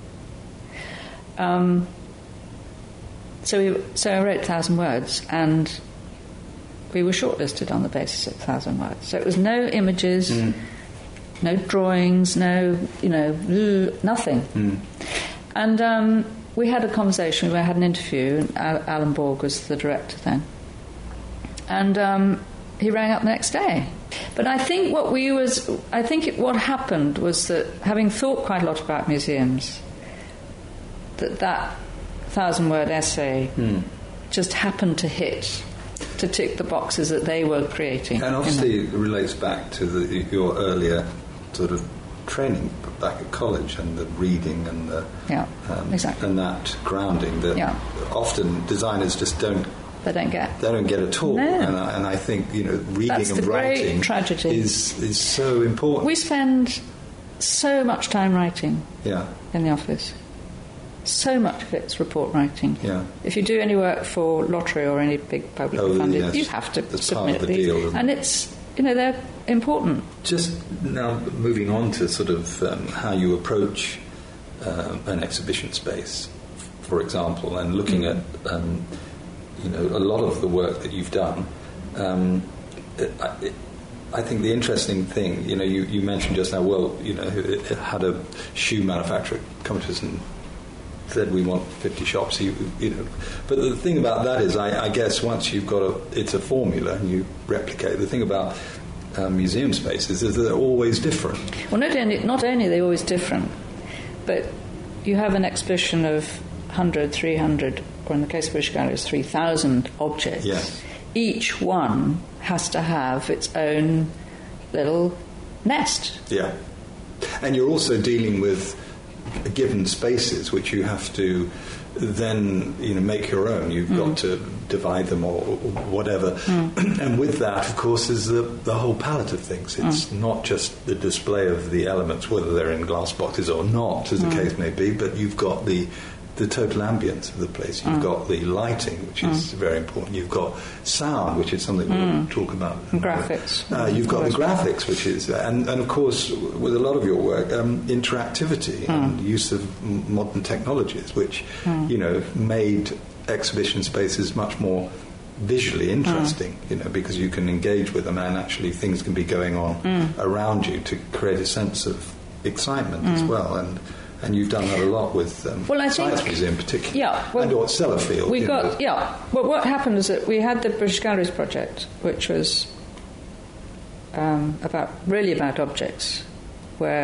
So I wrote 1,000 words, and we were shortlisted on the basis of 1,000 words. So it was no images, no drawings, no, nothing. And we had a conversation, we had an interview, and Alan Borg was the director then. And he rang up the next day. But I think what happened was that, having thought quite a lot about museums, that 1,000-word essay just happened to tick the boxes that they were creating. And obviously it relates back to your earlier sort of training back at college and the reading and the exactly. and that grounding that often designers just don't. They don't get. They don't get at all. No. And I think reading That's and the writing great tragedy. is so important. We spend so much time writing in the office. So much of it's report writing. Yeah. If you do any work for lottery or any big publicly funded, you have to That's submit part of the these. deal, and it's, they're important. Just now moving on to sort of how you approach an exhibition space, for example, and looking at a lot of the work that you've done. I think the interesting thing, you mentioned just now, it had a shoe manufacturer come to us and said we want 50 shops, but the thing about that is, I guess once you've got it's a formula and you replicate. The thing about museum spaces is that they're always different. Well, not only are they always different, but you have an exhibition of 100, 300, or in the case of British Galleries, 3,000 objects. Yes. Each one has to have its own little nest. Yeah. And you're also dealing with given spaces which you have to then make your own. You've got to divide them or whatever. And with that, of course, is the whole palette of things. It's not just the display of the elements, whether they're in glass boxes or not, as the case may be, but you've got the total ambience of the place. You've got the lighting, which is very important. You've got sound, which is something we'll talk about. And graphics. You've got the graphics, which is... And of course, with a lot of your work, interactivity and use of modern technologies, which, made exhibition spaces much more visually interesting, because you can engage with them and actually things can be going on around you to create a sense of excitement as well. And you've done that a lot with Science Museum particularly, and or Sellafield. Well, what happened is that we had the British Galleries project, which was about objects, where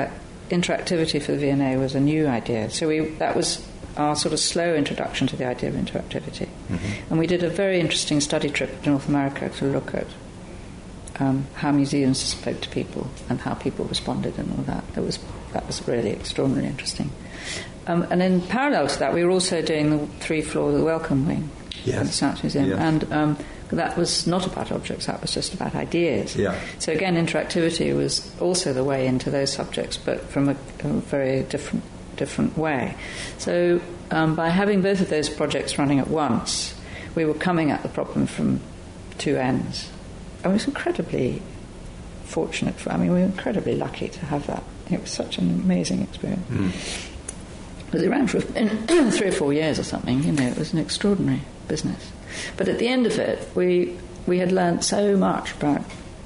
interactivity for the V&A was a new idea. So that was our sort of slow introduction to the idea of interactivity. And we did a very interesting study trip to North America to look at how museums spoke to people and how people responded and all that. That was really extraordinarily interesting. And in parallel to that, we were also doing the 3 floors of the Welcome Wing at the Science Museum. And that was not about objects, that was just about ideas. So again, interactivity was also the way into those subjects, but from a very different way. So by having both of those projects running at once, we were coming at the problem from 2 ends. I was incredibly fortunate we were incredibly lucky to have that. It was such an amazing experience. Because it ran for 3 or 4 years or something, it was an extraordinary business. But at the end of it, we had learnt so much about...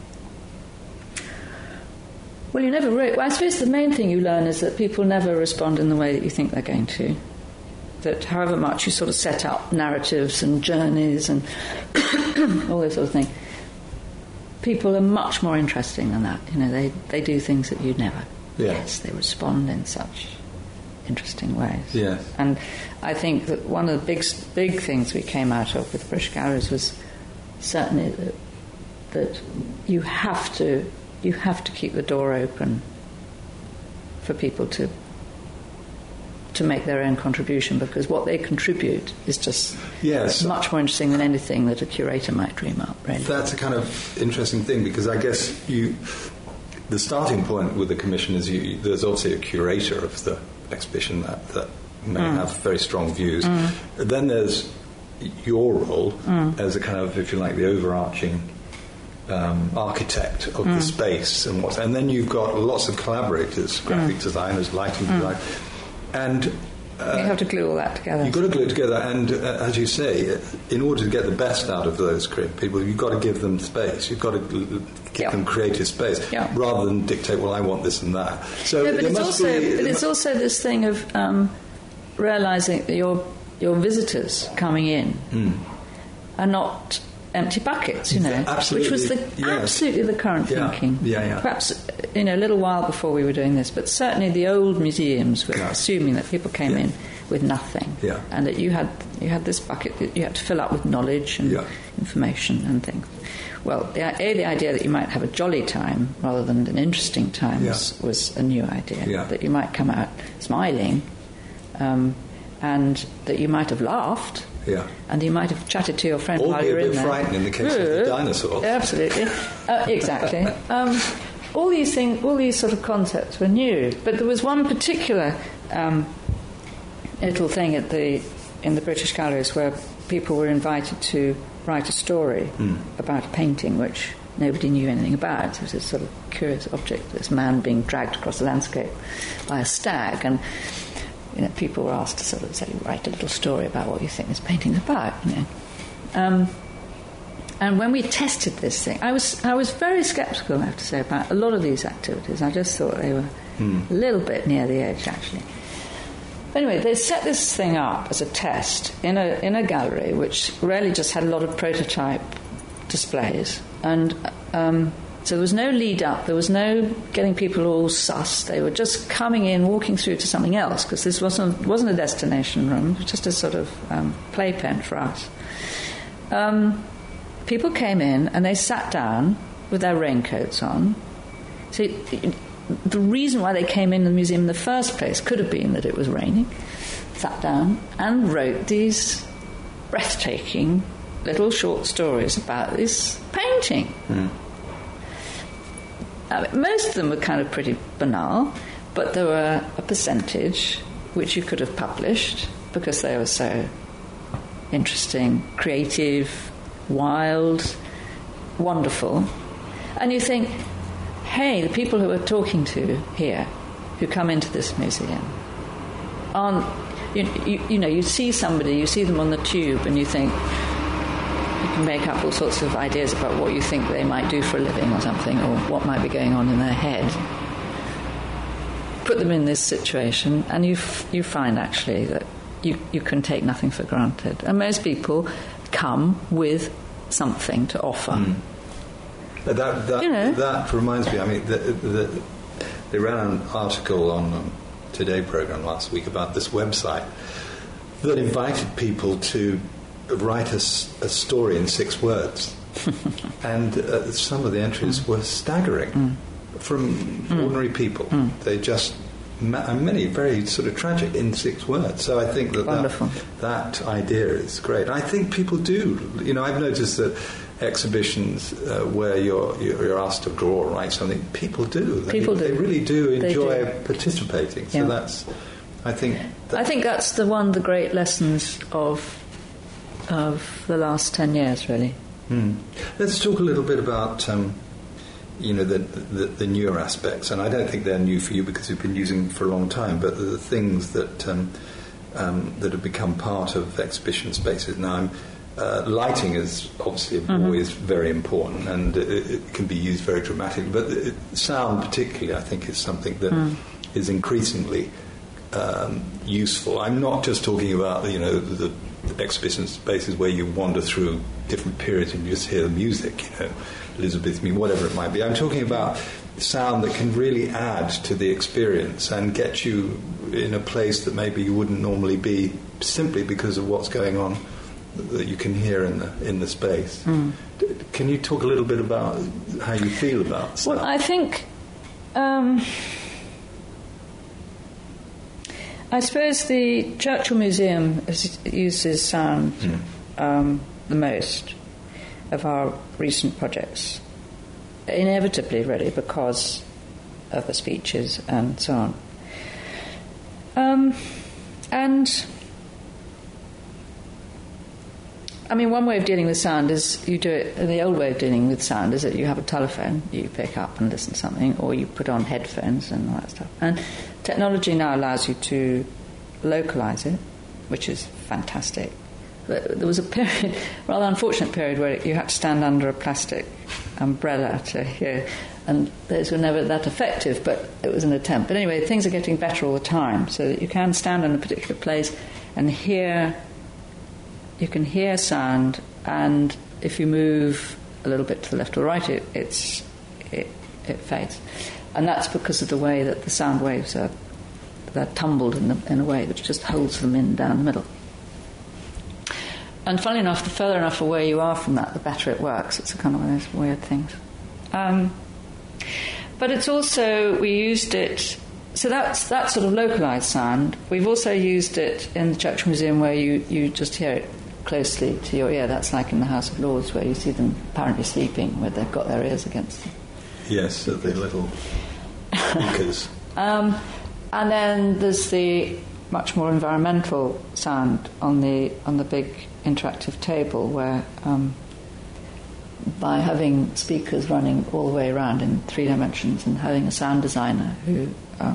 Well, you never... I suppose the main thing you learn is that people never respond in the way that you think they're going to. That however much you sort of set up narratives and journeys and all this sort of thing, people are much more interesting than that. They do things that you'd never guess. They respond in such interesting ways. And I think that one of the big things we came out of with British Galleries was certainly that you have to keep the door open for people to make their own contribution, because what they contribute is just much more interesting than anything that a curator might dream up, really. That's a kind of interesting thing, because I guess the starting point with the commission is there's obviously a curator of the exhibition that may have very strong views. Then there's your role as a kind of, if you like, the overarching architect of the space, and then you've got lots of collaborators, graphic designers, lighting design. And you have to glue all that together. You've got to glue it together, and as you say, in order to get the best out of those creative people, you've got to give them space. You've got to give them creative space, rather than dictate, well, I want this and that. So, but it's also this thing of realising that your visitors coming in are not empty buckets, which was absolutely the current thinking. Perhaps a little while before we were doing this, but certainly the old museums were assuming that people came in with nothing, and that you had this bucket that you had to fill up with knowledge and information and things. Well, the idea that you might have a jolly time rather than an interesting time was a new idea. That you might come out smiling, and that you might have laughed. And you might have chatted to your friend while you're in there. Or be a bit frightened in the case of the dinosaurs. Absolutely. Exactly. All these things, all these sort of concepts were new. But there was one particular little thing in the British Galleries where people were invited to write a story about a painting which nobody knew anything about. It was this sort of curious object, this man being dragged across the landscape by a stag, and people were asked to sort of say, write a little story about what you think this painting's about. And when we tested this thing, I was very sceptical, I have to say, about a lot of these activities. I just thought they were a little bit near the edge, actually. Anyway, they set this thing up as a test in a gallery which really just had a lot of prototype displays, and so there was no lead up, there was no getting people all sussed. They were just coming in, walking through to something else, because this wasn't a destination room, it was just a sort of playpen for us. People came in and they sat down with their raincoats on. So the reason why they came in the museum in the first place could have been that it was raining. Sat down and wrote these breathtaking little short stories about this painting. Most of them were kind of pretty banal, but there were a percentage which you could have published because they were so interesting, creative, wild, wonderful. And you think, hey, the people who we're talking to here, who come into this museum, aren't, you see somebody, you see them on the tube, and you think, you can make up all sorts of ideas about what you think they might do for a living or something, or what might be going on in their head. Put them in this situation, and you find actually that you can take nothing for granted. And most people come with something to offer. That reminds me, I mean, they ran an article on Today programme last week about this website that invited people to write a story in 6 words. And some of the entries were staggering from ordinary people. They just, many very sort of tragic in 6 words. So I think that idea is great. I think people do. I've noticed that exhibitions where you're asked to draw or write something, people do. They really do enjoy participating. So that's, I think that's one of the great lessons of the last 10 years, really. Let's talk a little bit about the newer aspects, and I don't think they're new for you because you've been using them for a long time, but the things that have become part of exhibition spaces now. Lighting is obviously always very important, and it can be used very dramatically, but sound particularly I think is something that is increasingly useful. I'm not just talking about the exhibition spaces where you wander through different periods and you just hear the music, Elizabethan, whatever it might be. I'm talking about sound that can really add to the experience and get you in a place that maybe you wouldn't normally be, simply because of what's going on that you can hear in the space. Can you talk a little bit about how you feel about sound? Well, I think I suppose the Churchill Museum uses sound the most of our recent projects, inevitably, really, because of the speeches and so on. And I mean, one way of dealing with sound is you do it. The old way of dealing with sound is that you have a telephone, you pick up and listen to something, or you put on headphones and all that stuff. And technology now allows you to localise it, which is fantastic. But there was a period, rather unfortunate period, where you had to stand under a plastic umbrella to hear, and those were never that effective, but it was an attempt. But anyway, things are getting better all the time, so that you can stand in a particular place and hear. You can hear sound, and if you move a little bit to the left or right, it fades, and that's because of the way that the sound waves they're tumbled in a way which just holds them in down the middle. And funnily enough, the further enough away you are from that, the better it works. It's a kind of one of those weird things. But it's also, we used it. So that's that sort of localised sound. We've also used it in the Churchill Museum, where you just hear it closely to your ear. That's like in the House of Lords, where you see them apparently sleeping, where they've got their ears against them. Yes, the little speakers. And then there's the much more environmental sound on the big interactive table, where by having speakers running all the way around in 3 dimensions and having a sound designer who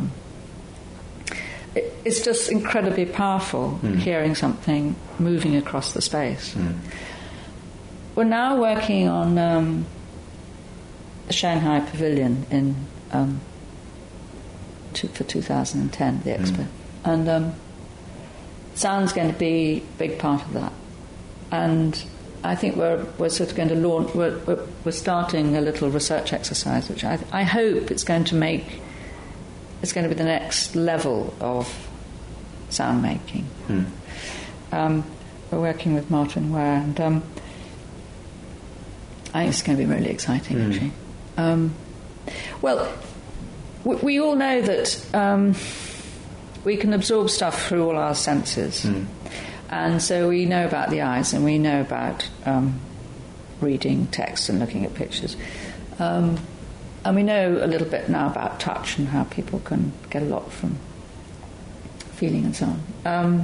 it's just incredibly powerful hearing something moving across the space. We're now working on the Shanghai Pavilion for 2010, the expo, and sound's going to be a big part of that. And I think we're sort of going to launch. We're starting a little research exercise, which I hope it's going to make. It's going to be the next level of sound making. We're working with Martin Ware, and I think it's going to be really exciting, actually. Well, we all know that we can absorb stuff through all our senses. And so we know about the eyes, and we know about reading text and looking at pictures. And we know a little bit now about touch and how people can get a lot from feeling and so on.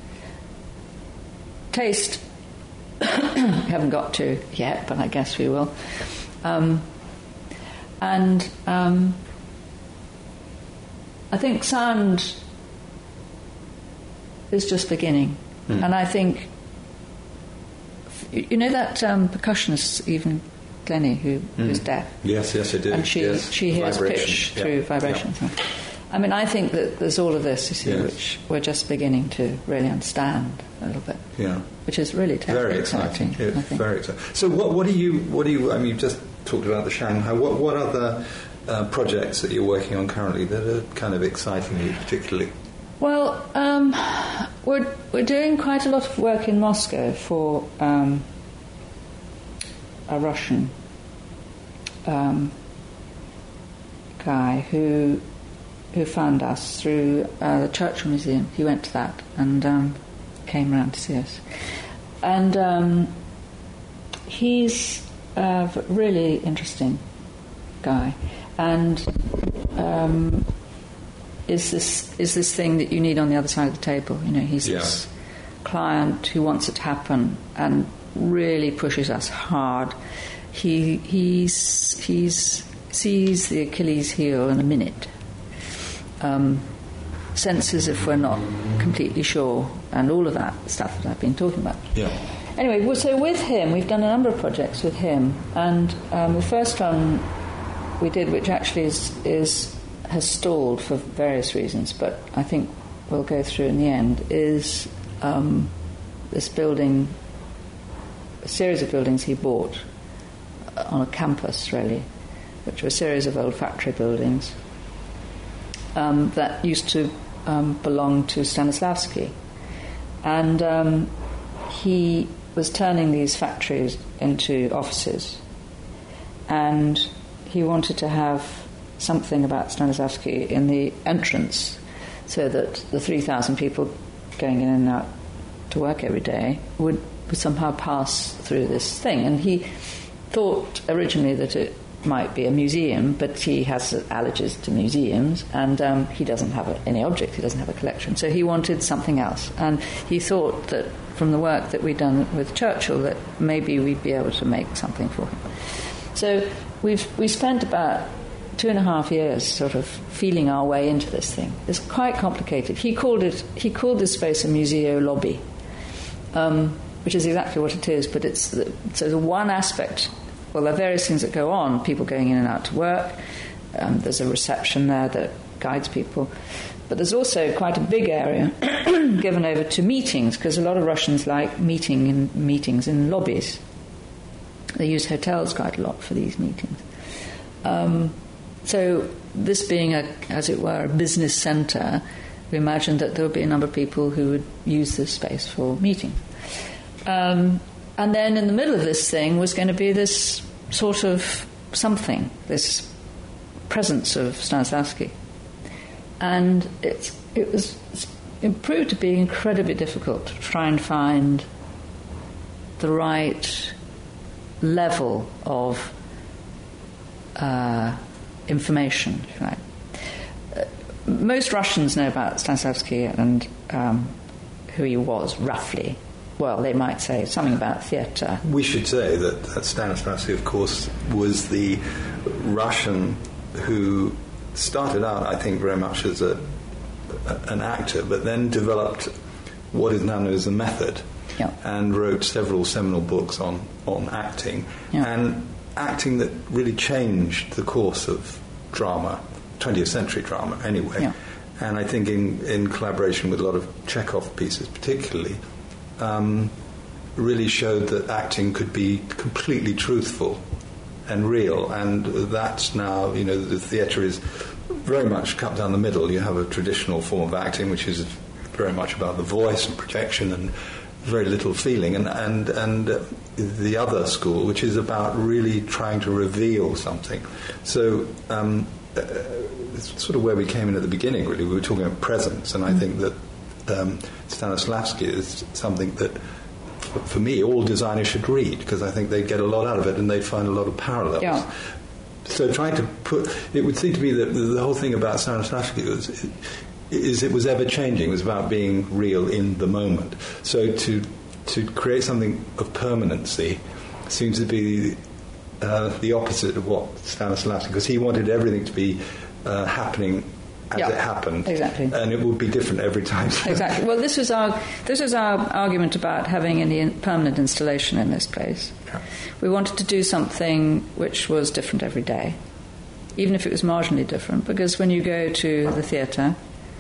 Taste, we haven't got to yet, but I guess we will. And I think sound is just beginning. And I think, you know that percussionist, Eva Glennie, who's deaf? Yes, I do. And she hears pitch through vibrations. Yeah. I mean, I think that there's all of this, you see, which we're just beginning to really understand a little bit. Yeah. Which is really terribly exciting. I think. Very exciting. So what do you? I mean, you've just talked about the Shanghai. What other projects that you're working on currently that are kind of exciting you particularly? Well, we're doing quite a lot of work in Moscow for a Russian guy who found us through the Churchill Museum. He went to that and came round to see us. And he's a really interesting guy, and is this thing that you need on the other side of the table. You know, he's this client who wants it to happen and really pushes us hard. He sees the Achilles heel in a minute, senses if we're not completely sure, and all of that stuff that I've been talking about. Yeah. Anyway, so with him, we've done a number of projects with him, and the first one we did, which actually has stalled for various reasons, but I think we'll go through in the end, is this building, a series of buildings he bought on a campus, really, which were a series of old factory buildings that used to belong to Stanislavski. And he was turning these factories into offices, and he wanted to have something about Stanislavski in the entrance so that the 3,000 people going in and out to work every day would somehow pass through this thing. And he thought originally that it might be a museum, but he has allergies to museums, and he doesn't have any object, he doesn't have a collection, so he wanted something else. And he thought that from the work that we'd done with Churchill that maybe we'd be able to make something for him. So we spent about 2.5 years sort of feeling our way into this thing. It's quite complicated. He called this space a museo lobby, which is exactly what it is, but so the one aspect. Well, there are various things that go on, people going in and out to work. There's a reception there that guides people. But there's also quite a big area given over to meetings, because a lot of Russians like meetings in lobbies. They use hotels quite a lot for these meetings. So this being, as it were, a business centre, we imagined that there would be a number of people who would use this space for meetings. And then in the middle of this thing was going to be this sort of something, this presence of Stanislavski. And it proved to be incredibly difficult to try and find the right level of information, if you like. Most Russians know about Stanislavski and who he was, roughly. Well, they might say something about theatre. We should say that Stanislavski, of course, was the Russian who started out, I think, very much as an actor, but then developed what is now known as the method, and wrote several seminal books on acting, and acting that really changed the course of drama, 20th century drama anyway. Yeah. And I think in collaboration with a lot of Chekhov pieces particularly, really showed that acting could be completely truthful and real, and that's now, the theatre is very much cut down the middle. You have a traditional form of acting which is very much about the voice and projection and very little feeling, and the other school which is about really trying to reveal something. So it's sort of where we came in at the beginning, really. We were talking about presence, and I think that Stanislavski is something that, for me, all designers should read, because I think they get a lot out of it and they find a lot of parallels. Yeah. So trying to it would seem to me that the whole thing about Stanislavski it was ever changing. It was about being real in the moment. So to create something of permanency seems to be the opposite of what Stanislavski, because he wanted everything to be happening as it happened, exactly, and it would be different every time. Exactly. Well, this was our argument about having a permanent installation in this place. Yeah. We wanted to do something which was different every day, even if it was marginally different, because when you go to the theatre,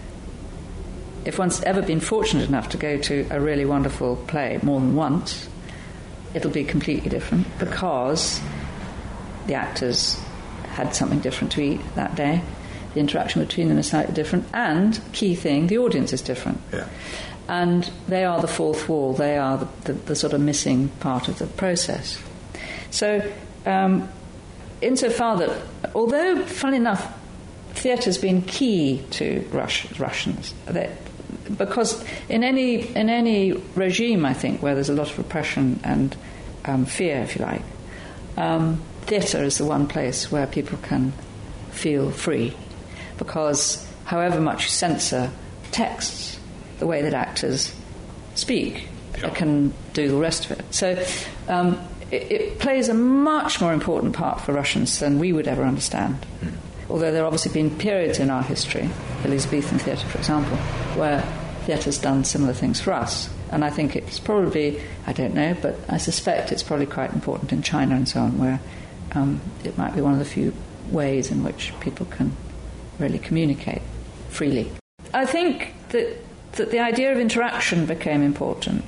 if one's ever been fortunate enough to go to a really wonderful play more than once, it'll be completely different, because the actors had something different to eat that day. The interaction between them is slightly different, and key thing, the audience is different. Yeah. And they are the fourth wall. They are the sort of missing part of the process. So, insofar that, although, funnily enough, theatre's been key to Russians, because in any regime, I think, where there's a lot of repression and fear, if you like, theatre is the one place where people can feel free, because however much you censor texts, the way that actors speak, can do the rest of it. So it plays a much more important part for Russians than we would ever understand. Although there have obviously been periods in our history, Elizabethan theatre, for example, where theatre's done similar things for us. And I think it's probably, I don't know, but I suspect it's probably quite important in China and so on, where it might be one of the few ways in which people can really communicate freely. I think that the idea of interaction became important.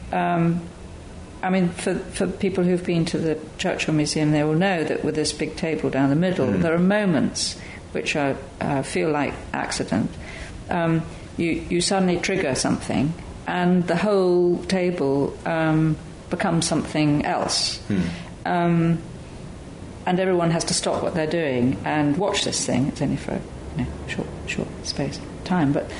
I mean, for people who've been to the Churchill Museum, they will know that with this big table down the middle, there are moments which feel like accident. You suddenly trigger something, and the whole table becomes something else. And everyone has to stop what they're doing and watch this thing. It's only for short space of time, but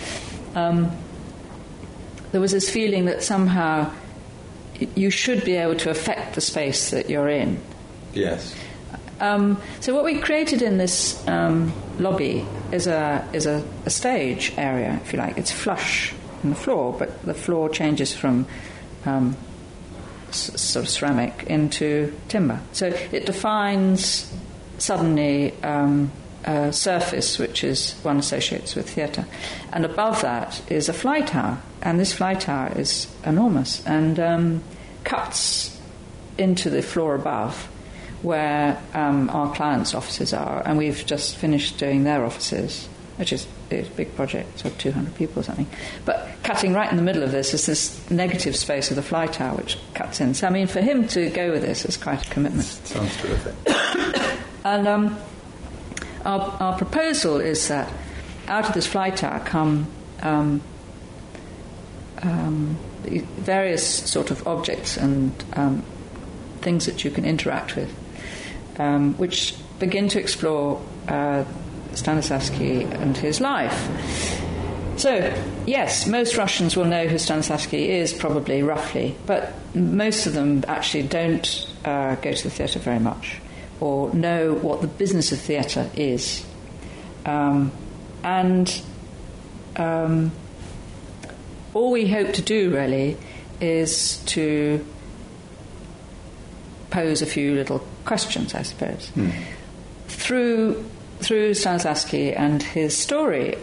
there was this feeling that somehow you should be able to affect the space that you're in. Yes. So what we created in this lobby is a stage area, if you like. It's flush in the floor, but the floor changes from sort of ceramic into timber. So it defines suddenly a surface which is one associates with theatre. And above that is a fly tower, and this fly tower is enormous and cuts into the floor above where our clients' offices are, and we've just finished doing their offices, which is a big project, sort of 200 people or something. But cutting right in the middle of this is this negative space of the fly tower, which cuts in. So, I mean, for him to go with this is quite a commitment. Sounds terrific. And our proposal is that out of this fly tower come various sort of objects and things that you can interact with, which begin to explore Stanislavski and his life. So, yes, most Russians will know who Stanislavski is, probably, roughly, but most of them actually don't go to the theatre very much or know what the business of theatre is. All we hope to do, really, is to pose a few little questions, I suppose. Through Stanislavski and his story,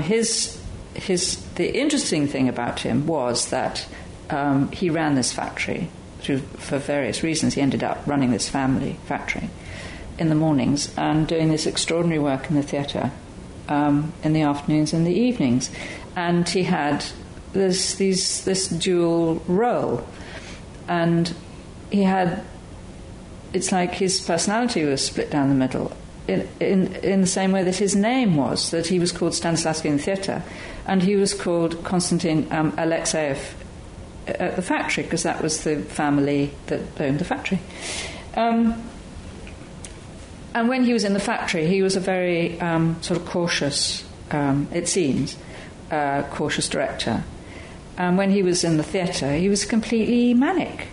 the interesting thing about him was that he ran this factory for various reasons. He ended up running this family factory in the mornings and doing this extraordinary work in the theatre in the afternoons and the evenings. And he had this dual role, and he had, it's like his personality was split down the middle in the same way that his name was, that he was called Stanislavski in the theatre and he was called Konstantin Alexeyev at the factory, because that was the family that owned the factory. And when he was in the factory, he was a very sort of cautious, it seems, cautious director. And when he was in the theatre, he was completely manic.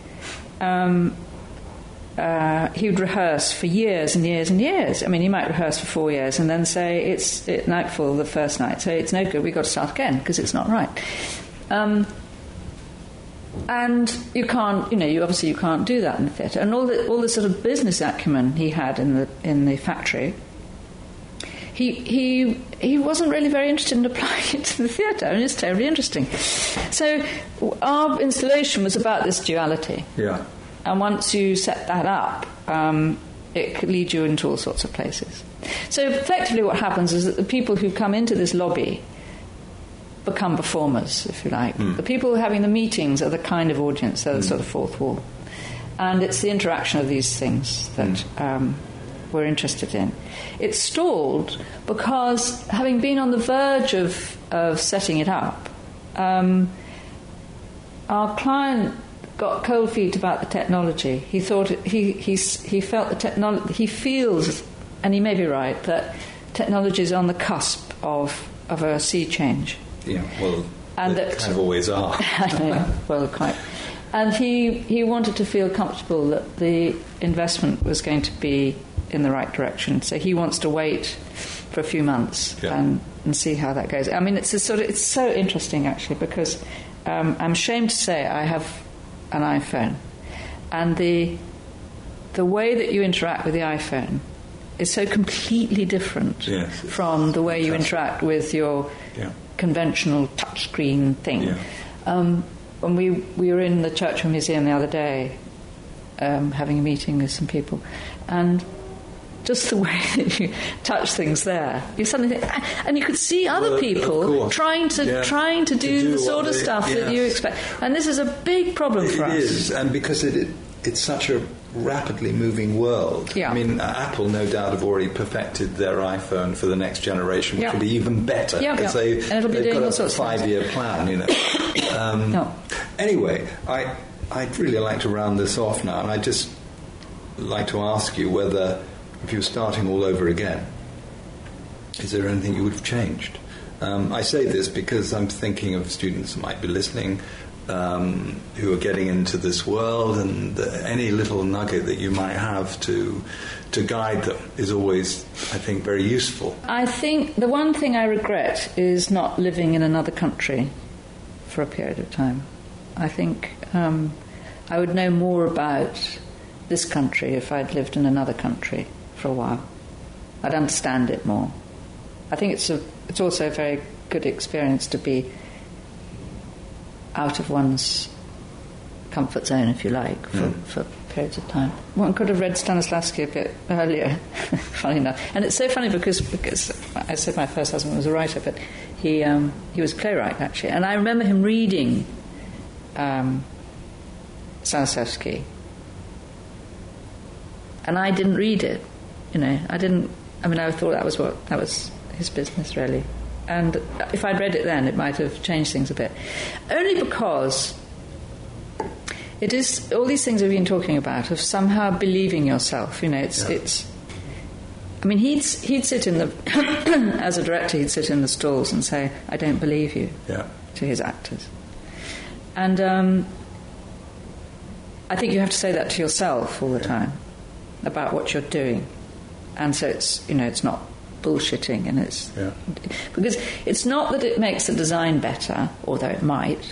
He would rehearse for years and years and years. I mean, he might rehearse for 4 years and then say, it's at nightfall the first night, say, it's no good, we've got to start again, because it's not right. And you can't, you obviously can't do that in the theatre. And all the sort of business acumen he had in the factory, he wasn't really very interested in applying it to the theatre, and it's terribly interesting. So our installation was about this duality. Yeah. And once you set that up, it could lead you into all sorts of places. So effectively what happens is that the people who come into this lobby become performers, if you like. The people having the meetings are the kind of audience, they're the sort of fourth wall. And it's the interaction of these things that were interested in. It stalled because, having been on the verge of setting it up, our client got cold feet about the technology. He thought he felt the technology. He feels, and he may be right, that technology is on the cusp of a sea change. Yeah, well, and they kind of always are. I know, well, quite. And he wanted to feel comfortable that the investment was going to be in the right direction. So he wants to wait for a few months and see how that goes. I mean, it's so interesting actually, because I'm ashamed to say I have an iPhone, and the way that you interact with the iPhone is so completely different from the way you interact with your conventional touchscreen thing. Yeah. When we were in the Churchill Museum the other day, having a meeting with some people, and just the way that you touch things there, you suddenly think, and you could see other people trying to do the sort of stuff that you expect, and this is a big problem for us. It is, and because it's such a rapidly moving world. Yeah. I mean, Apple no doubt have already perfected their iPhone for the next generation, which will be even better, because they've got a 5-year plan, you know. Anyway, I'd really like to round this off now, and I'd just like to ask you whether, if you were starting all over again, is there anything you would have changed? I say this because I'm thinking of students who might be listening, who are getting into this world, and any little nugget that you might have to guide them is always, I think, very useful. I think the one thing I regret is not living in another country for a period of time. I think I would know more about this country if I'd lived in another country for a while. I'd understand it more. I think it's also a very good experience to be out of one's comfort zone, if you like, for periods of time. One could have read Stanislavski a bit earlier, funny enough. And it's so funny because I said my first husband was a writer, but he was a playwright, actually. And I remember him reading Stanislavski. And I didn't read it, you know. I thought that was his business, really. And if I'd read it then, it might have changed things a bit. Only because it is all these things we've been talking about of somehow believing yourself. You know, it's. I mean, he'd sit in the as a director, he'd sit in the stalls and say, "I don't believe you," to his actors. And I think you have to say that to yourself all the time about what you're doing, and so it's not bullshitting, and it's because it's not that it makes the design better, although it might.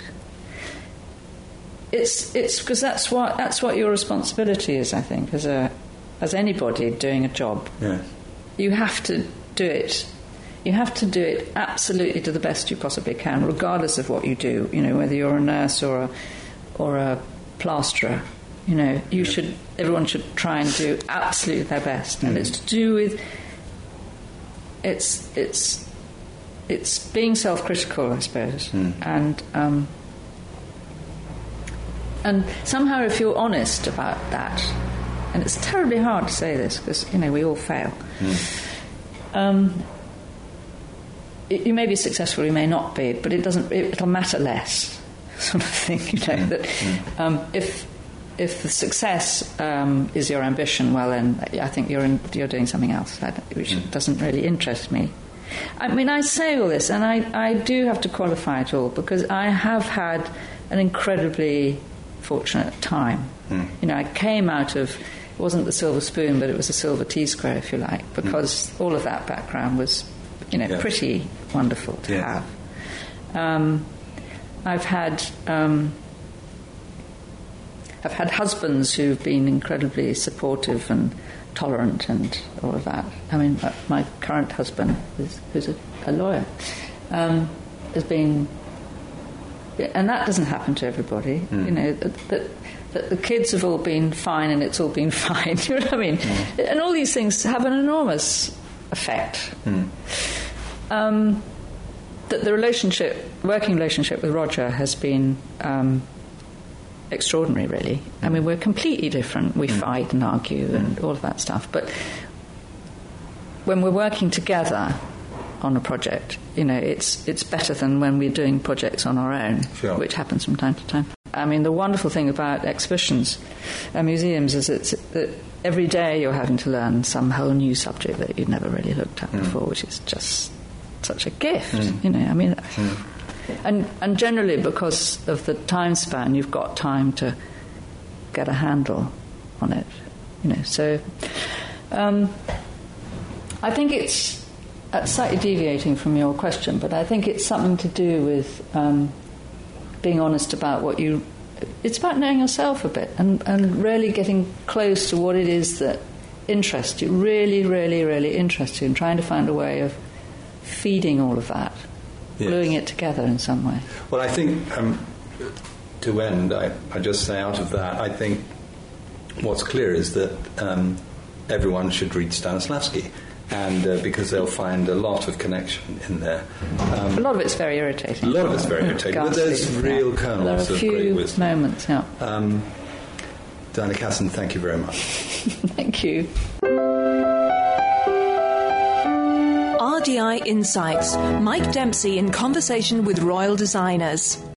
It's because that's what your responsibility is, I think, as anybody doing a job. Yeah. You have to do it. You have to do it absolutely to the best you possibly can, regardless of what you do. You know, whether you're a nurse or a plasterer. You know, everyone should try and do absolutely their best, and it's to do with. It's being self-critical, I suppose, and somehow if you're honest about that, and it's terribly hard to say this because we all fail. You may be successful, you may not be, but it'll matter less, sort of thing. That if the success is your ambition, well then I think you're doing something else which doesn't really interest me. I mean, I say all this, and I do have to qualify it all because I have had an incredibly fortunate time. I came out of, it wasn't the silver spoon, but it was a silver T-square, if you like, because all of that background was, pretty wonderful to have. I've had husbands who've been incredibly supportive and tolerant and all of that. I mean, my current husband, who's a lawyer, has been... And that doesn't happen to everybody. That the kids have all been fine and it's all been fine. You know what I mean? And all these things have an enormous effect. That the working relationship with Roger has been... extraordinary, really. I mean, we're completely different. We fight and argue and all of that stuff, but when we're working together on a project, it's better than when we're doing projects on our own, sure. which happens from time to time. I mean, the wonderful thing about exhibitions and museums is that every day you're having to learn some whole new subject that you'd never really looked at before, which is just such a gift, I mean... And generally, because of the time span, you've got time to get a handle on it, So, I think it's slightly deviating from your question, but I think it's something to do with being honest about what you... It's about knowing yourself a bit and really getting close to what it is that interests you, really, really, really interests you, and trying to find a way of feeding all of that. Yes. Gluing it together in some way. Well, I think, to end, I just say out of that, I think what's clear is that everyone should read Stanislavski, and because they'll find a lot of connection in there. A lot of it's very irritating. A lot of it's very irritating, but there's real kernels of great wisdom. There are a few moments, yeah. Diana Casson, thank you very much. Thank you. RDI Insights. Mike Dempsey in conversation with royal designers.